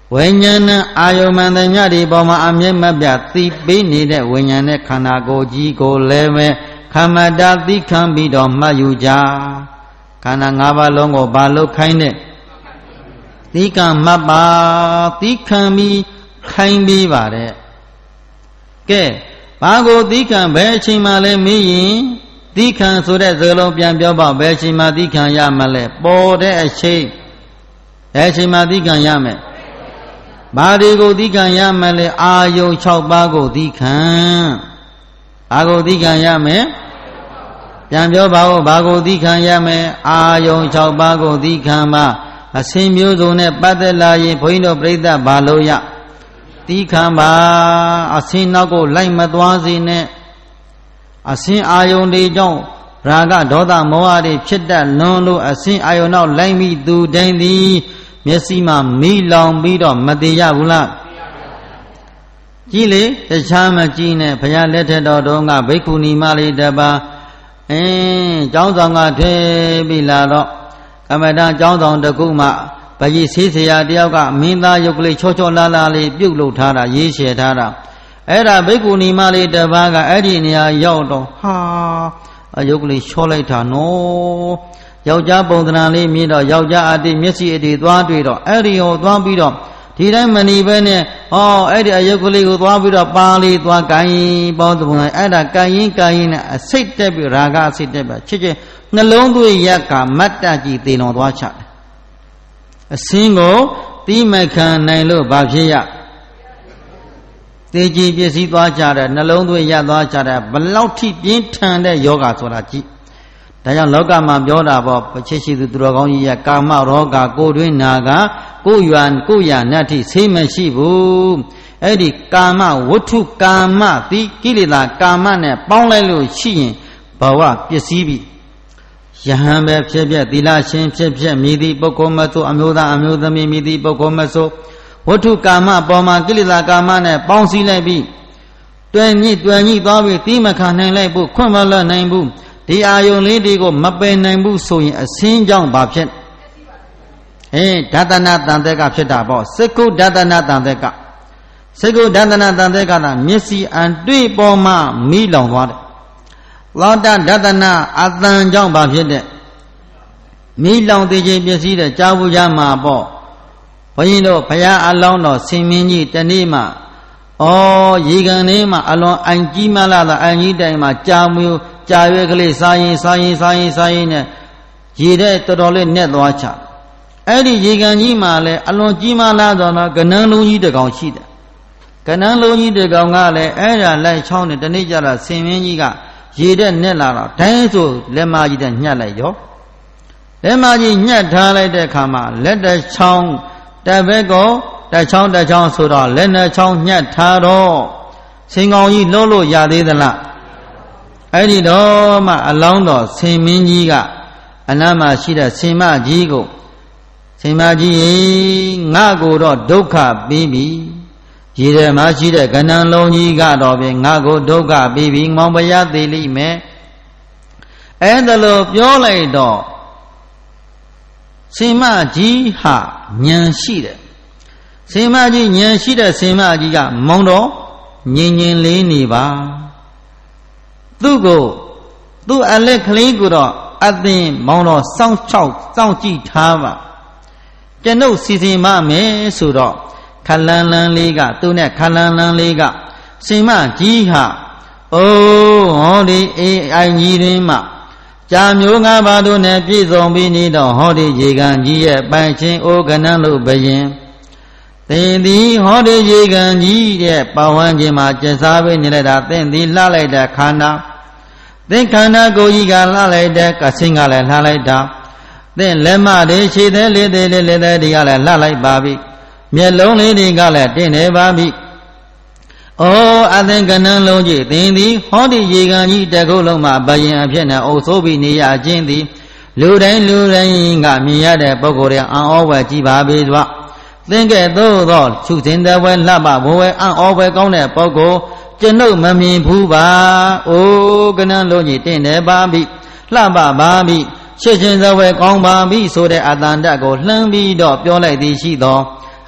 ဝိညာဏအာယုမန္တမြတ်ဒီပေါ်မှာအမြဲမပြတ်သိပေးနေတဲ့ဝိညာဉ်နဲ့ခန္ဓာကိုယ်ကြီးကိုလည်းပဲခမတာသိခံပြီးတော့မှတ်ယူကြခန္ဓာ၅ပါးလုံးကိုဘာလို့ခိုင်းတဲ့သိခံမှတ်ပါသိခံပြီးခိုင်းပြီးပါတဲ့ကဲဘာကိုသိခံဘယ်အချိန်မှလဲမေးရင်သိခံဆိုတဲ့စကားလုံးပြန်ပြောပါဘယ်အချိန်မှသိခံရမလဲပေါ်တဲ့အချိန်ဘယ်အချိန်မှသိခံရမယ်ဘာတွေကိုသိခံရမလဲအာယုံ6ပါးကိုသိခံဘာကိုသိခံရမယ်ပြန်ပြောပါဦးဘာကိုသိခံရမယ်အာယုံ6ပါးကိုသိခံပါအစဉ်မျိုးစုံနဲ့ပတ်သက်လာရင်ဘုန်းကြီးတို့ပြိဿဘာလို့ရသိခံပါအစဉ်နောက်ကိုလိုက်မသွားစေနဲ့အစဉ်အာယုံတွေကြောင့်ရာဂဒေါသမောဟတွေဖြစ်တတ်လွန်လို့အစဉ်အာယုံနောက်လိုက်မိသူတိုင်းသည်မျက်စိမှာမိလောင်ပြီးတော့မသေးရဘူးလားကြည့်လေတခြားမကြည့်နဲ့ဘုရားလက်ထက်တော်ကဘိက္ခုနီမလေးတပါကျောင်းဆောင်ကထဲပြီးလာတော့ကမ္မဋ္ဌာန်းကျောင်းဆောင်တစ်ခုမှပကြီးဆေးဆရာတယောက်ကမင်းသားရုပ်ကလေးချောချောလာလာလေးပြုတ်လုပ်ထားတာရေးရှယ်ထားတာအဲ့ဒါဘိက္ခုနီမလေးတပါးကအဲ့ဒီနေရာရောက်တော့ဟာရုပ်ကလေးချောလိုက်တာနော်ယောက်ျားပုံသဏ္ဍာန်လေးမြင်တော့ယောက်ျားအတိမျက်စိအတိသွားတွေ့တော့အဲ့ဒီဟောသွားပြီးတော့ဒီတိုင်းမနေပဲနဲ့အဲ့ဒီအယုတ်ကလေးကိုသွားပြီးတော့ပါလေးသွားကိုင်းပေါင်းသုံးအဲ့ဒါကိုင်းရင်နဲ့အစိတ်တက်ပြီးရာဂအစိတ်တက်ပြီးချစ်နှလုံးသွေးရက်ကမတ်တကြီးသေလွန်သွားချတယ်အစင်းကိုတိမခံနိုင်လို့ဘာဖြစ်ရသေကြီးပစ္စည်းသွားကြတယ်နှလုံးသွေးရက်သွားကြတယ်ဘလောက်ထိပြင်းထန်တဲ့ယောဂဆိုတာကြည့်ဒါကြောင့်လောကမှာပြောတာပေါ့ချစ်ရှိသူသူတော်ကောင်းကြီးရဲ့ကာမရောဂါကိုယ်တွင်းနာကကိုယ်ရနတ်ထိဆေးမရှိဘူးအဲ့ဒီကာမဝတ္ထုကာမတိကိလေသာကာမနဲ့ပေါင်းလိုက်လို့ရှိရင်ဘဝပစ္စည်းပြီယဟန်ပဲဖြစ်ဖြစ်သီလရှင်ဖြစ်ဖြစ်မြည်သည့်ပုဂ္ဂိုလ်မဆိုအမျိုးသားအမျိုးသမီးမြည်သည့်ပုဂ္ဂိုလ်မဆိုဝတ္ထုကာမပေါ်မှာကိလေသာကာမနဲ့ပေါင်းစည်းလိုက်ပြီးတွယ်ညှိသွားပြီးတိမခံနိုင်လိုက်ဖို့ခွင့်မလွတ်နိုင်ဘူးဒီအာယုံလေးတွေကိုမပယ်နိုင်ဘူးဆိုရင်အစင်းကြောင့်ဘာဖြစ်ဒသနာတန်တဲ့ကဖြစ်တာပေါ့စကုဒသနာတန်တဲ့ကစကုဒသနာတန်တဲ့ကတာမျက်စိအံတွေ့ပေါ်မှာမိလောင်သွားတယ်လောတဒသနာအတန်ကြောင့်ဘာဖြစ်တဲ့မိလောင်သေးခြင်းပစ္စည်းတဲ့ကြာဘူးကြမှာပေါ့ဘုန်းကြီးတို့ဘုရားအလောင်းတော်ဆင်မင်းကြီးတနေ့မှရေကန်လေးမှာအလွန်အိုင်ကြီးမလာတာအိုင်ကြီးတိုင်မှာကြာရွယ်ကလေးစားရင်နဲ့ရေတဲ့တော်တော်လေးနဲ့သွားချအဲ့ဒီရေကန်ကြီးမှာလည်းအလွန်ကြီးမလာတော့ကနန်းလုံးကြီးတစ်ကောင်ရှိတယ်ကနန်းလုံးကြီးတစ်ကောင်ကလည်းအဲ့ဒါလိုက်ချောင်းနဲ့တနေ့ကျတော့ဆင်မင်းကြီးကရေတဲ့နဲ့လာတော့ဒိုင်းဆိုလက်မကြီးတဲ့ညှက်လိုက်ရောလက်မကြီးညှက်ထားလိုက်တဲ့အခါမှာလက်တစ်ချောင်းတစ်ဘက်ကိုတစ်ချောင်းဆိုတော့လက်နှစ်ချောင်းညှက်ထားတော့ဆင်ကောင်ကြီးလှုပ်လို့ရသေးသလားအဲ့ဒီတော့မှအလောင်းတော်ဆင်မင်းကြီးကအနားမှာရှိတဲ့ဆင်မကြီးကိုဆင်မကြီးငါကိုတော့ဒုက္ခပေးပြီရေထဲမှာရှိတဲ့ကဏ္ဍလုံးကြီးကတော့ပဲငါကိုဒုက္ခပေးပြီမောင်ပရသေးလိမ့်မယ်အဲ့ဒါလို့ပြောလိုက်တော့ဆင်မကြီးဟာဉာဏ်ရှိတယ်ဆင်မကြီးဉာဏ်ရှိတဲ့ဆင်မကြီးကမောင်တော်ငြိမ်လေးနေပါသူ့အလက်ကလေးကိုတော့အသင်မောင်တော်စောင့်ကြည့်ထားပါကျွန်ုပ်စီစဉ်ပါမယ်ဆိုတော့ခလန်းလန်းလေးကသူ့နဲ့ခလန်းလန်းလေးကဆင်မကြီးဟာဟောဒီအိုင်ကြီးတွင်မှကြာမျိုး၅ပါးတို့နဲ့ပြည့်စုံပြီးနေတော့ဟောဒီရေကန်ကြီးရဲ့ပိုင်ချင်းအိုကနန်းလို့ဘယင်သင်သည်ဟောဒီရေကန်ကြီးရဲ့ပဝန်းကျင်မှာကျက်စားပေးနေလိုက်တာသင်သည်လှလိုက်တဲ့ခန္ဓာသင်ခန္ဓာကိုယ်ကြီးကလှလိုက်တဲ့ကဆင်းကလည်းလှလိုက်တာသင်လက်မတွေခြေသေးလေးတွေကလည်းလှလိုက်ပါပြီမျက်လုံးလေးတွေကလည်းတင့်နေပါပြီအသင်ကဏ္ဍလုံးကြီးသင်သည်ဟောဒီရေကန်ကြီးတစ်ခုလုံးမှာဘယင်အဖြစ်နဲ့အုပ်ဆိုးပြီးနေရခြင်းသည်လူတိုင်းကမြင်ရတဲ့ပုဂ္ဂိုလ်တွေအံ့ဩဝယ်ကြည်ပါပေတော့သင်ကဲ့သို့သောသူစင်တဲ့ဝဲလှပဘဝဲအံ့ဩဝယ်ကောင်းတဲ့ပုဂ္ဂိုလ်ကျွန်ုပ်မမြင်ဘူးပါကဏ္ဍလုံးကြီးတင့်နေပါပြီလှပပါပြီရှင်းစဝဲကောင်းပါပြီဆိုတဲ့အတန်တကိုလှမ်းပြီးတော့ပြောလိုက်သည်ရှိသော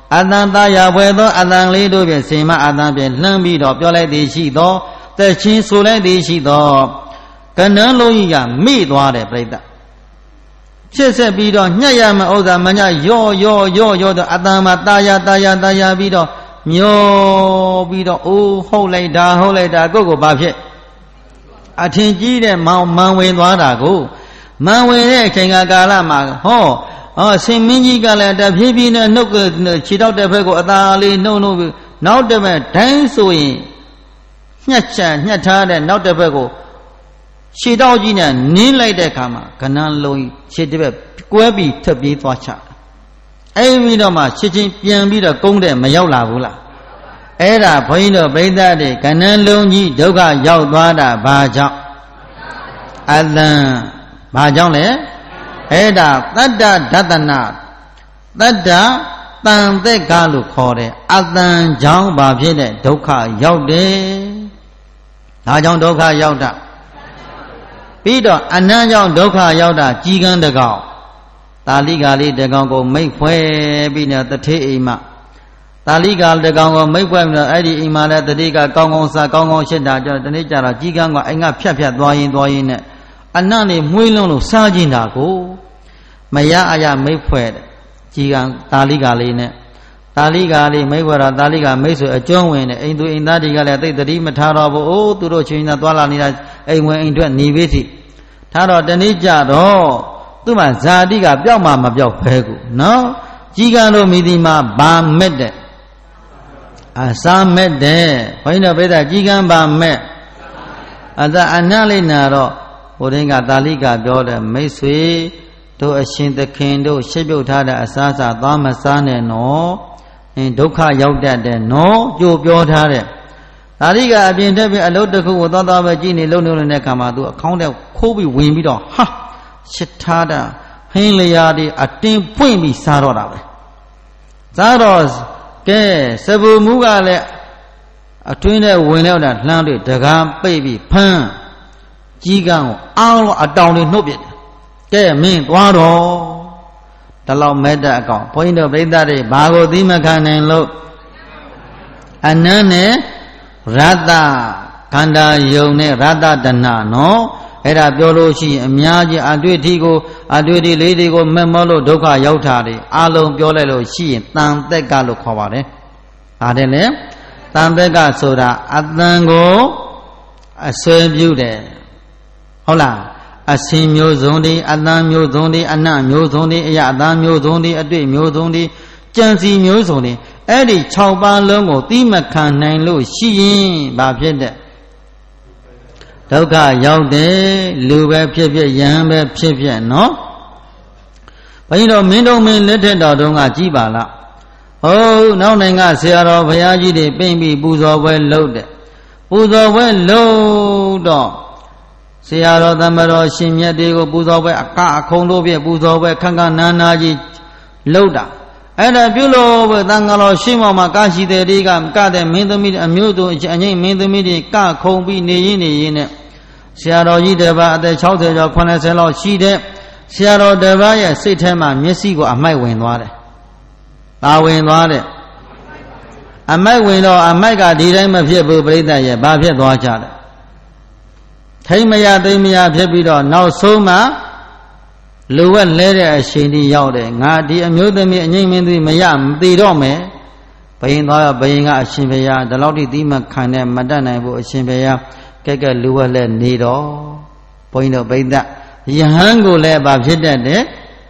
အတန်သာယာပွဲသောအတန်လေးတို့ဖြင့်စေမအတန်ဖြင့်လှမ်းပြီးတော့ပြောလိုက်သည်ရှိသောသက်ချင်းဆိုလိုက်သည်ရှိသောကဏ္ဍလုံးကြီးကမိသွားတယ်ပြိတ္တဖြစ်ဆက်ပြီးတော့ညှက်ရမဥစ္စာမညရော့တော့အတန်မှာတာယာပြီးတော့မျောပြီးတော့အိုးဟုတ်လိုက်တာကိုယ့်ဘာဖြစ်အထင်ကြီးတဲ့မောင်မန်ဝင်သွားတာကိုမန်ဝင်တဲ့အချိန်ကာလမှာဆင်မင်းကြီးကလည်းတဖြည်းဖြည်းနဲ့နှုတ်ခြေထောက်တဲ့ဘက်ကိုအသာလေးနှုတ်ပြီးနောက်တစ်ဘက်ဒိုင်းဆိုရင်ညှက်ထားတဲ့နောက်တစ်ဘက်ကိုခြေထောက်ကြီးနဲ့နင်းလိုက်တဲ့အခါမှာကဏ္ဍလုံးခြေတစ်ဘက်ကွဲပြီးထပ်ပြေးသွားချအဲ့ပြီးတော့မှချက်ချင်းပြန်ပြီးတော့ကုန်းတဲ့မရောက်လာဘူးလားအဲ့ဒါဘုန်းကြီးတို့ဗိဒ္ဓတွေကဏ္ဍလုံးကြီးဒုက္ခရောက်သွားတာဘာကြောင့်အတန်ဘာကြောင့်လဲအဲ့ဒါတတ္တဒတနာတတ္တတန်သက်ကလို့ခေါ်တယ်အတန်ကြောင့်ဘာဖြစ်တဲ့ဒုက္ခရောက်တယ်ဒါကြောင့်ဒုက္ခရောက်တာပြီးတော့အနံ့ကြောင့်ဒုက္ခရောက်တာကြီးကန်းတကောင်တာလိကာလေးတကောင်ကိုမိတ်ဖွဲပြီးတော့တထေးအိမ်မှာတာလိကာတကောင်ကိုမိတ်ဖွဲပြီးတော့အဲ့ဒီအိမ်မှာလည်းတတိကကောင်းကောင်းစားကောင်းကောင်းရှစ်တာကြောင့်တနေ့ကျတော့ကြီးကန်းကအိမ်ကဖြတ်သွားရင်းနဲ့အနံ့လေးမွှေးလုံးလို့စားခြင်းတာကိုမရအရမိတ်ဖွဲတယ်ကြီးကန်းတာလိကာလေးနဲ့တာလိကာလေးမိတ်ဖွဲတော့တာလိကာမိတ်ဆွေအကျွမ်းဝင်တယ်အိမ်သူအိမ်သားတွေကလည်းသိတတိမထားတော့ဘူးအိုးသူတို့ချင်းသာသွားလာနေတာအိမ်ဝင်အိမ်ထွက်နေပြီစီထားတော့တနေ့ကျတော့သူ့မှာဇာတိကပျောက်မှမပျောက်ဖဲကူနော်ကြီးကန်းတို့မိဒီမှာဘာမဲ့တဲ့အစာမဲ့တဲ့ဘုန်းကြီးတို့ဘိဓကြီးကန်းဘာမဲ့အနံ့လေးနာတော့ဘုရင်ကတာလိကပြောတယ်မိတ်ဆွေတို့အရှင်သခင်တို့ရှစ်ပြုတ်ထားတဲ့အစားစားသွားမစားနဲ့နော်ဒုက္ခရောက်တတ်တယ်နော်ကြိုပြောထားတဲ့ဒါလိကအပြင်ထက်ပြီးအလုပ်တစ်ခုကိုသွားပဲကြည်နေလုံနေတဲ့ခါမှာသူအခေါင်းထဲခိုးပြီးဝင်ပြီးတော့ဟာရှစ်ထားတာဟင်းလျာတွေအတင်းပွင့်ပြီးစားတော့တာပဲစားတော့ကဲစပူမှုကလည်းအတွင်းထဲဝင်လောက်တာလှမ်းတွေ့တကားပိတ်ပြီးဖမ်းကြီးကန်းကိုအားလုံးအတောင်တွေနှုတ်ပြတယ်ကဲမင်းသွားတော့ဒီလောက်မဲ့တဲ့အကောင်ဘုန်းကြီးတို့ပြိဿတွေဘာကိုသိမခံနိုင်လို့အနန္နဲ့ရတ္တခန္ဓာယုံနဲ့ရတ္တတဏနော်အဲ့ဒါပြောလို့ရှိရင်အများကြီးအတွေ့အထိလေးတွေကိုမမောလို့ဒုက္ခရောက်တာတွေအလုံးပြောလိုက်လို့ရှိရင်တန်သက်ကလို့ခေါ်ပါတယ်။ဒါတဲ့လေတန်သက်ကဆိုတာအတန်ကိုအဆွဲပြုတယ်ဟုတ်လားအစင်မျိုးစုံတွေအတန်မျိုးစုံတွေအနံ့မျိုးစုံတွေအရာအတန်မျိုးစုံတွေအတွေ့မျိုးစုံတွေကြံစီမျိုးစုံတွေအဲ့ဒီ6ပါးလုံးကိုသိမခံနိုင်လို့ရှိရင်ဘာဖြစ်တဲ့ဒုက္ခရောက်တယ်လူပဲဖြစ်ဖြစ်ယဟန်ပဲဖြစ်ဖြစ်နော်ဘုန်းကြီးတို့မင်းတို့မင်းလက်ထက်တော်တုန်းကကြည်ပါလားဟုတ်နောက်နိုင်ငံဆရာတော်ဘုရားကြီးတွေပြိမ့်ပြီးပူဇော်ပွဲလုပ်တယ်ပူဇော်ပွဲလုပ်တော့ဆရာတော်သမတော်ရှင်မြတ်တွေကိုပူဇော်ပွဲအခုံတို့ဖြင့်ပူဇော်ပွဲခန့်နာနာကြီးလုပ်တာအဲ့ဒါပြုလို့ပဲသံဃာတော်ရှင်းမောမှာကာရှိတဲ့တွေကကတဲ့မင်းသမီးအမျိုးသူအငိမ့်မင်းသမီးတွေကခုံပြီးနေရင်းနဲ့ဆရာတော်ကြီးတပါးအသက်60ကျော်80လောက်ရှိတဲ့ဆရာတော်တပါးရဲ့စိတ်ထဲမှာမျက်စိကိုအမိုက်ဝင်သွားတယ်။ဒါဝင်သွားတယ်။အမိုက်ဝင်တော့အမိုက်ကဒီတိုင်းမဖြစ်ဘူးပြိဿရဲ့ဘာဖြစ်သွားကြလဲ။ထိမ့်မရသိမ့်မရဖြစ်ပြီးတော့နောက်ဆုံးမှလူဝက်လဲတဲ့အချိန်ကြီးရောက်တယ်။ငါဒီအမျိုးသမီးအငိမ့်မင်းသမီးမရမသေးတော့မယ်။ဘယင်သွားဘယင်ကအရှင်ဘုရားဒီလောက်ထိသီးမခံနဲ့မတတ်နိုင်ဘူးအရှင်ဘုရားကဲလူဝက်လဲနေတော့ဘုန်းကြီးတို့ဗိဒ္ဓယဟန်ကိုလည်းဘာဖြစ်တတ်တယ်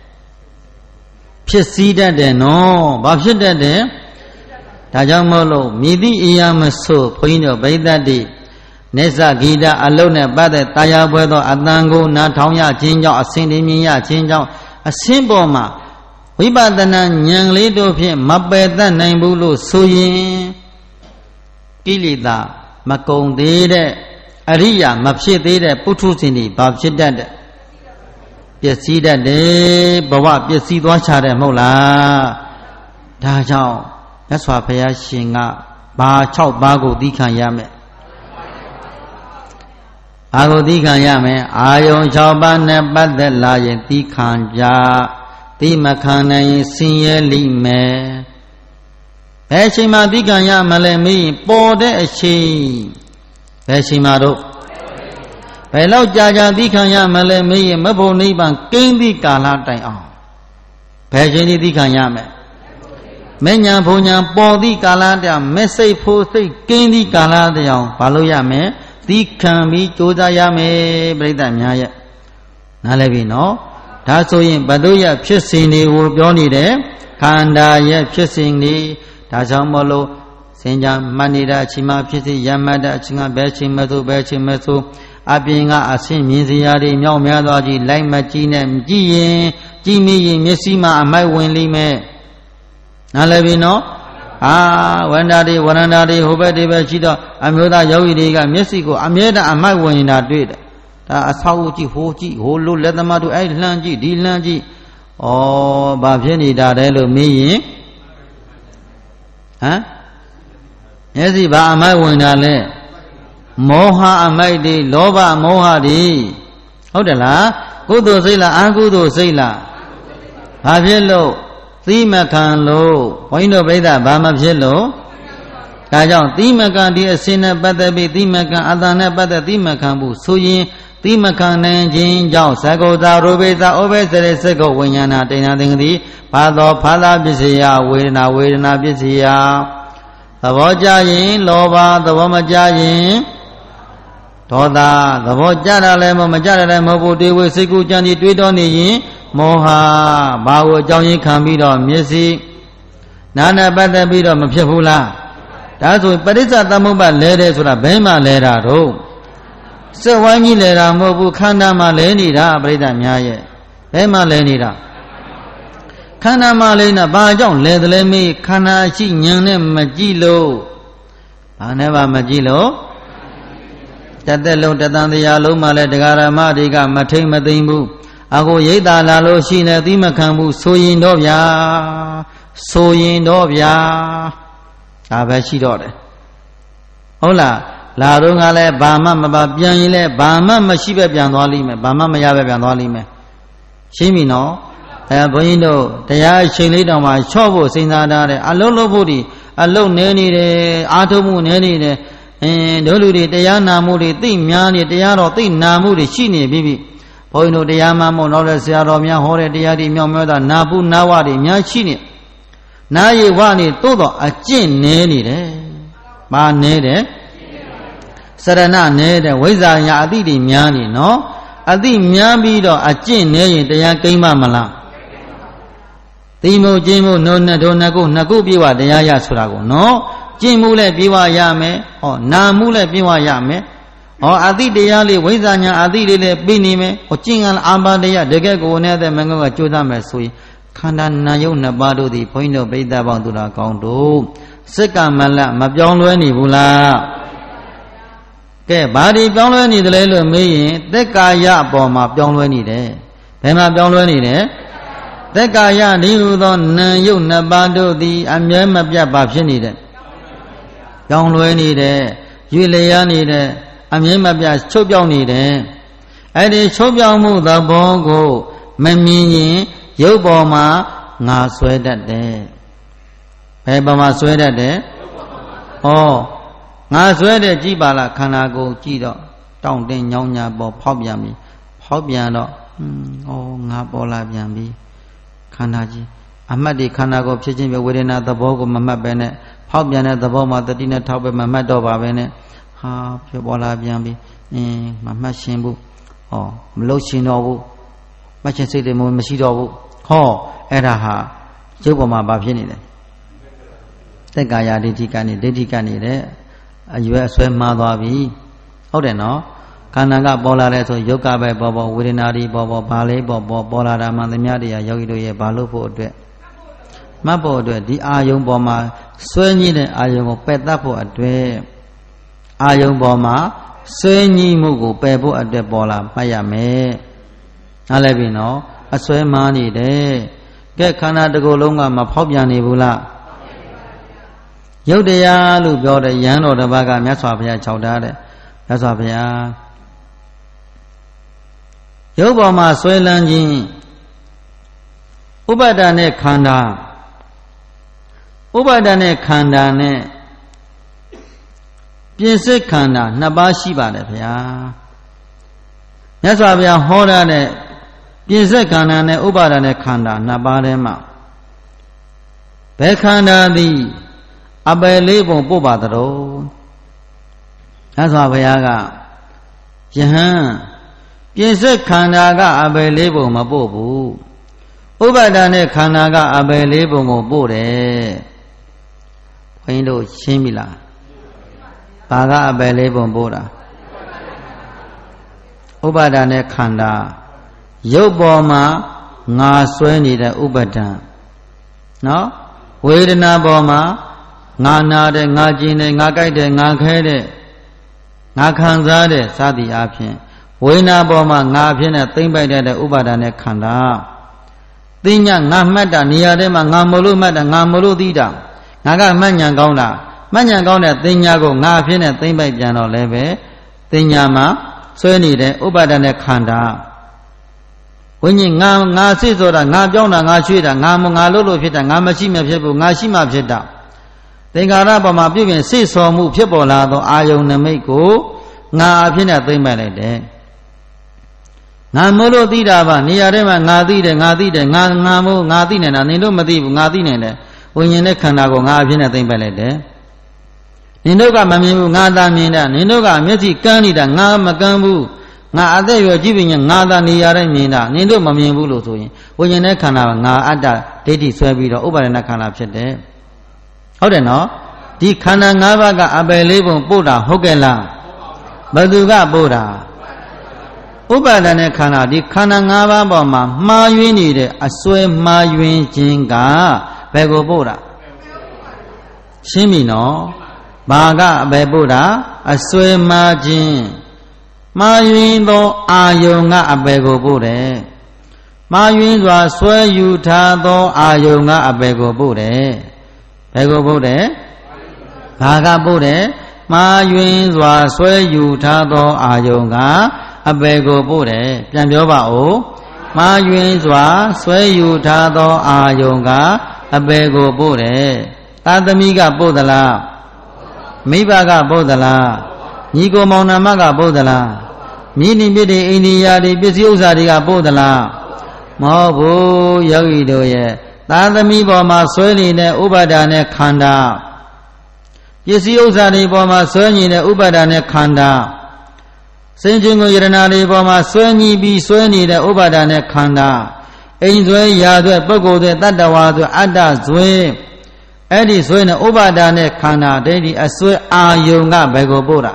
ဖြစ်စည်းတတ်တယ်နော်ဘာဖြစ်တတ်တယ်ဒါကြောင့်မို့လို့မြည်သည့်အရာမဆိုဘုန်းကြီးတို့ဗိဒ္ဓတိနေသဂီတအလုံးနဲ့ပတ်သက်တာယာပွဲသောအတန်ကိုနားထောင်ရခြင်းကြောင့်အစဉ်တည်းမြင်ရခြင်းကြောင့်အစင်းပေါ်မှာဝိပဿနာဉာဏ်လေးတို့ဖြင့်မပယ်တတ်နိုင်ဘူးလို့ဆိုရင်ကိလေသာမကုံသေးတဲ့အရိယာမဖြစ်သေးတဲ့ပုထုဇဉ်တွေဘာဖြစ်တတ်တဲ့ပျက်စီးတတ်တယ်ဘဝပျက်စီးသွားချတယ်မဟုတ်လားဒါကြောင့်မြတ်စွာဘုရားရှင်ကဘာ6ပါးကိုသီးခံရမယ်အာကိုသီးခံရမယ်အာယုံ6ပါးနဲ့ပတ်သက်လာရင်သီးခံကြသီးမခံနိုင်ရင်ဆင်းရဲလိမ့်မယ်ဘယ်ချိန်မှသိခံရမလဲမေးရင်ပေါ်တဲ့အချိန်ဘယ်ချိန်မှတော့ဘယ်လောက်ကြာကြာသိခံရမလဲမေးရင်မဖို့နိဗ္ဗာန်ကိန်းသည့်ကာလတိုင်အောင်ဘယ်ချိန်သိခံရမယ်မဉ္ဇဉ်ဘုံညာပေါ်သည့်ကာလတည်းမစိတ်ဖို့စိတ်ကိန်းသည့်ကာလတည်းအောင်ဘာလို့ရမယ်သိခံပြီးကြိုးစားရမယ်ပြိဿများရဲ့နားလည်ပြီနော်ဒါဆိုရင်ဘဒုရဖြစ်စဉ်တွေကိုပြောနေတယ်ခန္ဓာရဲ့ဖြစ်စဉ်တွေဒါကြောင့်မလို့စင်ကြမှတ်နေတဲ့အချိန်မှဖြစ်စီရမှတ်တဲ့အချိန်ကဘယ်ချိန်မှဆိုဘယ်ချိန်မှဆိုအပြင်ကအဆင့်မြင်စရာတွေမြောက်များသွားကြည့်လိုက်မကြည့်နဲ့ကြည့်ရင်ကြည့်မိရင်မျက်စိမှာအမိုက်ဝင်လိမ့်မယ်နားလည်ပြီနော်ဝန္တာတွေဝရန္တာတွေဟိုဘက်ဒီဘက်ရှိတော့အမျိုးသားယောဂီတွေကမျက်စိကိုအမြဲတမ်းအမိုက်ဝင်နေတာတွေ့တယ်ဒါအဆောက်အဦကြည့်ဟိုကြည့်ဟိုလိုလက်သမားတို့အဲ့လှမ်းကြည့်ဒီလှမ်းကြည့်ဘာဖြစ်နေတာလဲလို့မေးရင်မျက်စိဘာအမိုက်ဝင်တာလဲမောဟအမိုက်တွေလောဘမောဟတွေဟုတ်တယ်လားကုသိုလ်စိတ်လားအကုသိုလ်စိတ်လားဘာဖြစ်လို့သီမခံလို့ဘုန်းကြီးတို့ပြိဿဘာမဖြစ်လို့ဒါကြောင့်သီမခံဒီအစဉ်နဲ့ပတ်သက်ပြီးသီမခံအတန်နဲ့ပတ်သက်သီမခံဘူးဆိုရင်သီမခံနိုင်ခြင်းကြောင့်သကောသာရူပိသာဩဘေစရေစကောဝိညာဏတိဏ္ဍသင်္ကတိဘာသောဖာသာပစ္စယဝေဒနာပစ္စယသဘောကြရင်လောဘသဘောမကြရင်ဒေါသသဘောကြတာလည်းမကြတာလည်းမဟုတ်ဘူးတွေးဝေစိတ်ကူးကြံဒီတွေးတော်နေရင်မောဟဘာကိုအကြောင်းရင်းခံပြီးတော့မျက်စိနာနဲ့ပတ်သက်ပြီးတော့မဖြစ်ဘူးလားဒါဆိုပရိစ္ဆသမုပ္ပါလဲတယ်ဆိုတာဘယ်မှလဲတာတော့စက်ဝိုင်းကြီးလဲတာမဟုတ်ဘူးခန္ဓာမှာလဲနေတာပရိစ္ဆများရဲ့ဘယ်မှလဲနေတာခန္ဓာမှာလဲနေတာဘာကြောင့်လဲတယ်လဲမေးခန္ဓာရှိဉာဏ်နဲ့မကြည့်လို့ဘာနဲ့မှမကြည့်လို့တသက်လုံးတသံတရားလုံးမှလည်းတရားဓမ္မတွေကမထိမ့်မသိမ့်ဘူးအခုရိတ်တာလာလို့ရှိနေသီးမခံဘူးဆိုရင်တော့ဗျာဒါပဲရှိတော့တယ်ဟုတ်လားလာတော့ကလည်းဘာမှမပါပြန်ရင်လည်းဘာမှမရှိပဲပြန်သွားလိမ့်မယ်ဘာမှမရပဲပြန်သွားလိမ့်မယ်ရှင်းပြီနော်ဘုန်းကြီးတို့တရားအချိန်လေးတောင်မှချော့ဖို့စဉ်းစားထားတယ်အလုံးလို့ဖို့ဒီအလုံးနေနေတယ်အာထုံမှုနေနေတယ်တို့လူတွေတရားနာမှုတွေသိများနေတရားတော်သိနာမှုတွေရှိနေပြီဘုန်းကြီးတို့တရားမှမို့နောက်တဲ့ဆရာတော်များဟောတဲ့တရားတွေမြောက်များတာနာပုနာဝတွေများရှိနေနာယေဝနေသို့တော့အကျင့်နေနေတယ်။မာနေတယ်စရဏနေတယ်ဝိဇ္ဇာညာအတိတွေများနေနော်အတိများပြီးတော့အကျင့်နေရင်တရားကိမ့်မလားသိမှုကျင့်မှုနိုးနဲ့တို့နှစ်ခုပြေဝတရားရဆိုတာကိုနော်ကျင့်မှုလည်းပြေဝရမယ်နာမှုလည်းပြေဝရမယ်အတိတရားလေးဝိဇ္ဇာညာအတိလေးလည်းပြီးနေမယ်ကျင့်ကံအာပါတရားတကယ်ကိုနဲ့မငုံကကြိုးစားမယ်ဆိုရင်ခန္ဓာနာယုတ်နှစ်ပါးတို့သည်ဘုန်းကြီးတို့ပြိဿပေါင်းသူတော်ကောင်းတို့စိတ်ကမလမပြောင်းလဲနေဘူးလားကဲဘာဒီပြောင်းလဲနေတယ်လဲလို့မေးရင်သက်ကာယအပေါ်မှာပြောင်းလဲနေတယ်ဘယ်မှာပြောင်းလဲနေတယ်သက်ကာယဒီဟုသောနာယုတ်နှစ်ပါးတို့သည်အမြဲမပြတ်ပါဖြစ်နေတယ်ပြောင်းလဲနေတယ်ရွေလျားနေတယ်အမြဲမပြတ်ချုပ်ပြောင်းနေတယ်အဲ့ဒီချုပ်ပြောင်းမှုသဘောကိုမမြင်ရင်ရုပ်ပေါ်မှာငါဆွဲတတ်တယ်ဘယ်ပေါ်မှာဆွဲတတ်တယ်ငါဆွဲတဲ့ကြည့်ပါလားခန္ဓာကိုယ်ကြည့်တော့တောင့်တင်းညောင်းညာပေါ်ဖောက်ပြန်ပြီဖောက်ပြန်တော့ငါပေါ်လာပြန်ပြီခန္ဓာကြီးအမှတ်ဒီခန္ဓာကိုယ်ဖြစ်ခြင်းပဲဝေဒနာသဘောကိုမမှတ်ပဲနဲ့ဖောက်ပြန်တဲ့သဘောမှာတတိနဲ့ထောက်ပဲမမှတ်တော့ပါပဲနဲ့ဖြစ်ပေါ်လာပြန်ပြီမမှတ်ရှင်ဘူးမလို့ရှင်တော့ဘူးမှတ်ခြင်းစိတ်တွေမရှိတော့ဘူးအဲ့ဒါဟာရုပ်ပေါ်မှာဘာဖြစ်နေလဲသက်ကာယဒိဋ္ဌိကနေတဲ့အရွယ်အဆွဲမှားသွားပြီဟုတ်တယ်နော်ခန္ဓာကပေါ်လာတဲ့ဆိုယုတ်ကပဲပေါ်ဝေဒနာတွေပေါ်ဘာလေးပေါ်လာတာမှသမျှတရားယောဂီတို့ရဲ့ဘာလို့ဖို့အတွက်မှတ်ဖို့အတွက်ဒီအာယုံပေါ်မှာဆွဲညှိတဲ့အာယုံကိုပယ်တတ်ဖို့အတွက်အာယုံပေါ်မှာဆွဲညှိမှုကိုပယ်ဖို့အတွက်ပေါ်လာမှတ်ရမယ်နားလည်ပြီနော်အဆွဲမှားနေတယ်ကဲခန္ဓာတစ်ခုလုံးကမဖောက်ပြန်နေဘူးလားရုပ်တရားလို့ပြောတဲ့ယန္တော်တစ်ပါးကမြတ်စွာဘုရားခြောက်ထားတဲ့မြတ်စွာဘုရားရုပ်ပေါ်မှာဆွဲလန်းခြင်းဥပါဒာနဲ့ခန္ဓာဥပါဒณะခန္ဓာနဲ့ပြင်စစ်ခန္ဓာနှစ်ပါးရှိပါတယ်ဗျာမြတ်စွာဘုရားဟောထားတဲ့ပြင်စစ်ခန္ဓာနဲ့ဥပါဒณะခန္ဓာနှစ်ပါးထဲမှာဘယ်ခန္ဓာသည်အပယ်လေးပုံပို့ပါသတော်မြတ်စွာဘုရားကယဟန်ပြင်စစ်ခန္ဓာကအပယ်လေးပုံမပို့ဘူးဥပါဒณะခန္ဓာကအပယ်လေးပုံကိုပို့တယ်ဘုန်းကြီးတို့ရှင်းပြီလားဘာကအပယ်လေးပုံပို့တာဥပါဒณะခန္ဓာရုပ်ပေါ်မှာငါဆွဲနေတဲ့ဥပါဒံနော်ဝေဒနာပေါ်မှာငါနာတဲ့ငါကျင်တဲ့ငါကြိုက်တဲ့ငါခဲတဲ့ငါခံစားတဲ့စသည်အဖြစ်ဝေဒနာပေါ်မှာငါအဖြစ်နဲ့သိမ့်ပိုက်တဲ့ဥပါဒณะခန္ဓာသိညာငါမှတ်တာနေရာထဲမှာငါမလို့မှတ်တာငါမလို့သိတာငါကမှတ်ဉဏ်ကောင်းတာမှတ်ဉဏ်ကောင်းတဲ့သိညာကိုငါအဖြစ်နဲ့သိမ့်ပိုက်ပြန်တော့လည်းပဲသိညာမှာဆွဲနေတဲ့ဥပါဒณะခန္ဓာဝိညာဉ်ငါစိတ်ဆိုတာငါပြောင်းတာငါရွှေ့တာငါလို့ဖြစ်တာငါမရှိမှဖြစ်ဘူးငါရှိမှဖြစ်တာသင်္ခါရပေါ်မှာပြုပြင်စိတ်ဆော်မှုဖြစ်ပေါ်လာသောအာယုန်နမိတ်ကိုငါအဖြစ်နဲ့သိမ့်ပိုက်လိုက်တယ်ငါမို့လို့သိတာပါနေရာထဲမှာငါသိတယ်ငါမို့ငါသိနေတာနင်တို့မသိဘူးငါသိနေတယ်ဝိညာဉ်နဲ့ခန္ဓာကိုငါအဖြစ်နဲ့သိမ့်ပိုက်လိုက်တယ်နင်တို့ကမမြင်ဘူးငါသာမြင်တာနင်တို့ကမျက်စိကန်းနေတာငါမကန်းဘူးငါအသက်ရွယ်ကြည့်ပြီးငါသာနေရာထဲမြင်တာနင်တို့မမြင်ဘူးလို့ဆိုရင်ဝိညာဉ်နဲ့ခန္ဓာကငါအတ္တဒိဋ္ဌိဆွဲပြီးတော့ဥပါဒณะခန္ဓာဖြစ်တယ်ဟုတ်တယ်နော်ဒီခန္ဓာ၅ပါးကအပယ်လေးပုံပို့တာဟုတ်ကဲ့လားဘယ်သူကပို့တာဥပါဒณะခန္ဓာဒီခန္ဓာ၅ပါးပေါ်မှာမှားယွင်းနေတဲ့အစွဲမှားယွင်းခြင်းကဘယ်ကိုပို့တာရှင်းပြီနော်ဘာကအပယ်ပို့တာအစွဲမှားခြင်းမှားယွင်းသောအာယုံကအပယ်ကိုပို့တယ်မှားယွင်းစွာဆွဲယူထားသောအာယုံကအပယ်ကိုပို့တယ်ဘယ်ကိုပို့တယ်ဘာကပို့တယ်မှားယွင်းစွာဆွဲယူထားသောအာယုံကအပယ်ကိုပို့တယ်ပြန်ပြောပါဦးမှားယွင်းစွာဆွဲယူထားသောအာယုံကအပယ်ကိုပို့တယ်သာသမီကပို့သလားမိဘကပို့သလားညီကိုမောင်နှမကပို့သလားမိနိပြည့်တဲ့အိန္ဒိယတွေပစ္စည်းဥစ္စာတွေကပို့သလားမဟုတ်ဘူးယောဂီတို့ရဲ့သာသမီပေါ်မှာဆွဲနေတဲ့ဥပါဒณะခန္ဓာပစ္စည်းဥစ္စာတွေပေါ်မှာဆွဲနေတဲ့ဥပါဒณะခန္ဓာစင်ချင်းကိုယရနာတွေပေါ်မှာဆွဲညီပြီးဆွဲနေတဲ့ဥပါဒณะခန္ဓာအိမ်ဆွဲရာဆွဲပုဂ္ဂိုလ်ဆွဲတတ္တဝါဆွဲအတ္တဆွဲအဲ့ဒီဆွဲနေဥပါဒณะခန္ဓာဒိဋ္ဌိအဆွဲအာယုံကဘယ်ကိုပို့တာ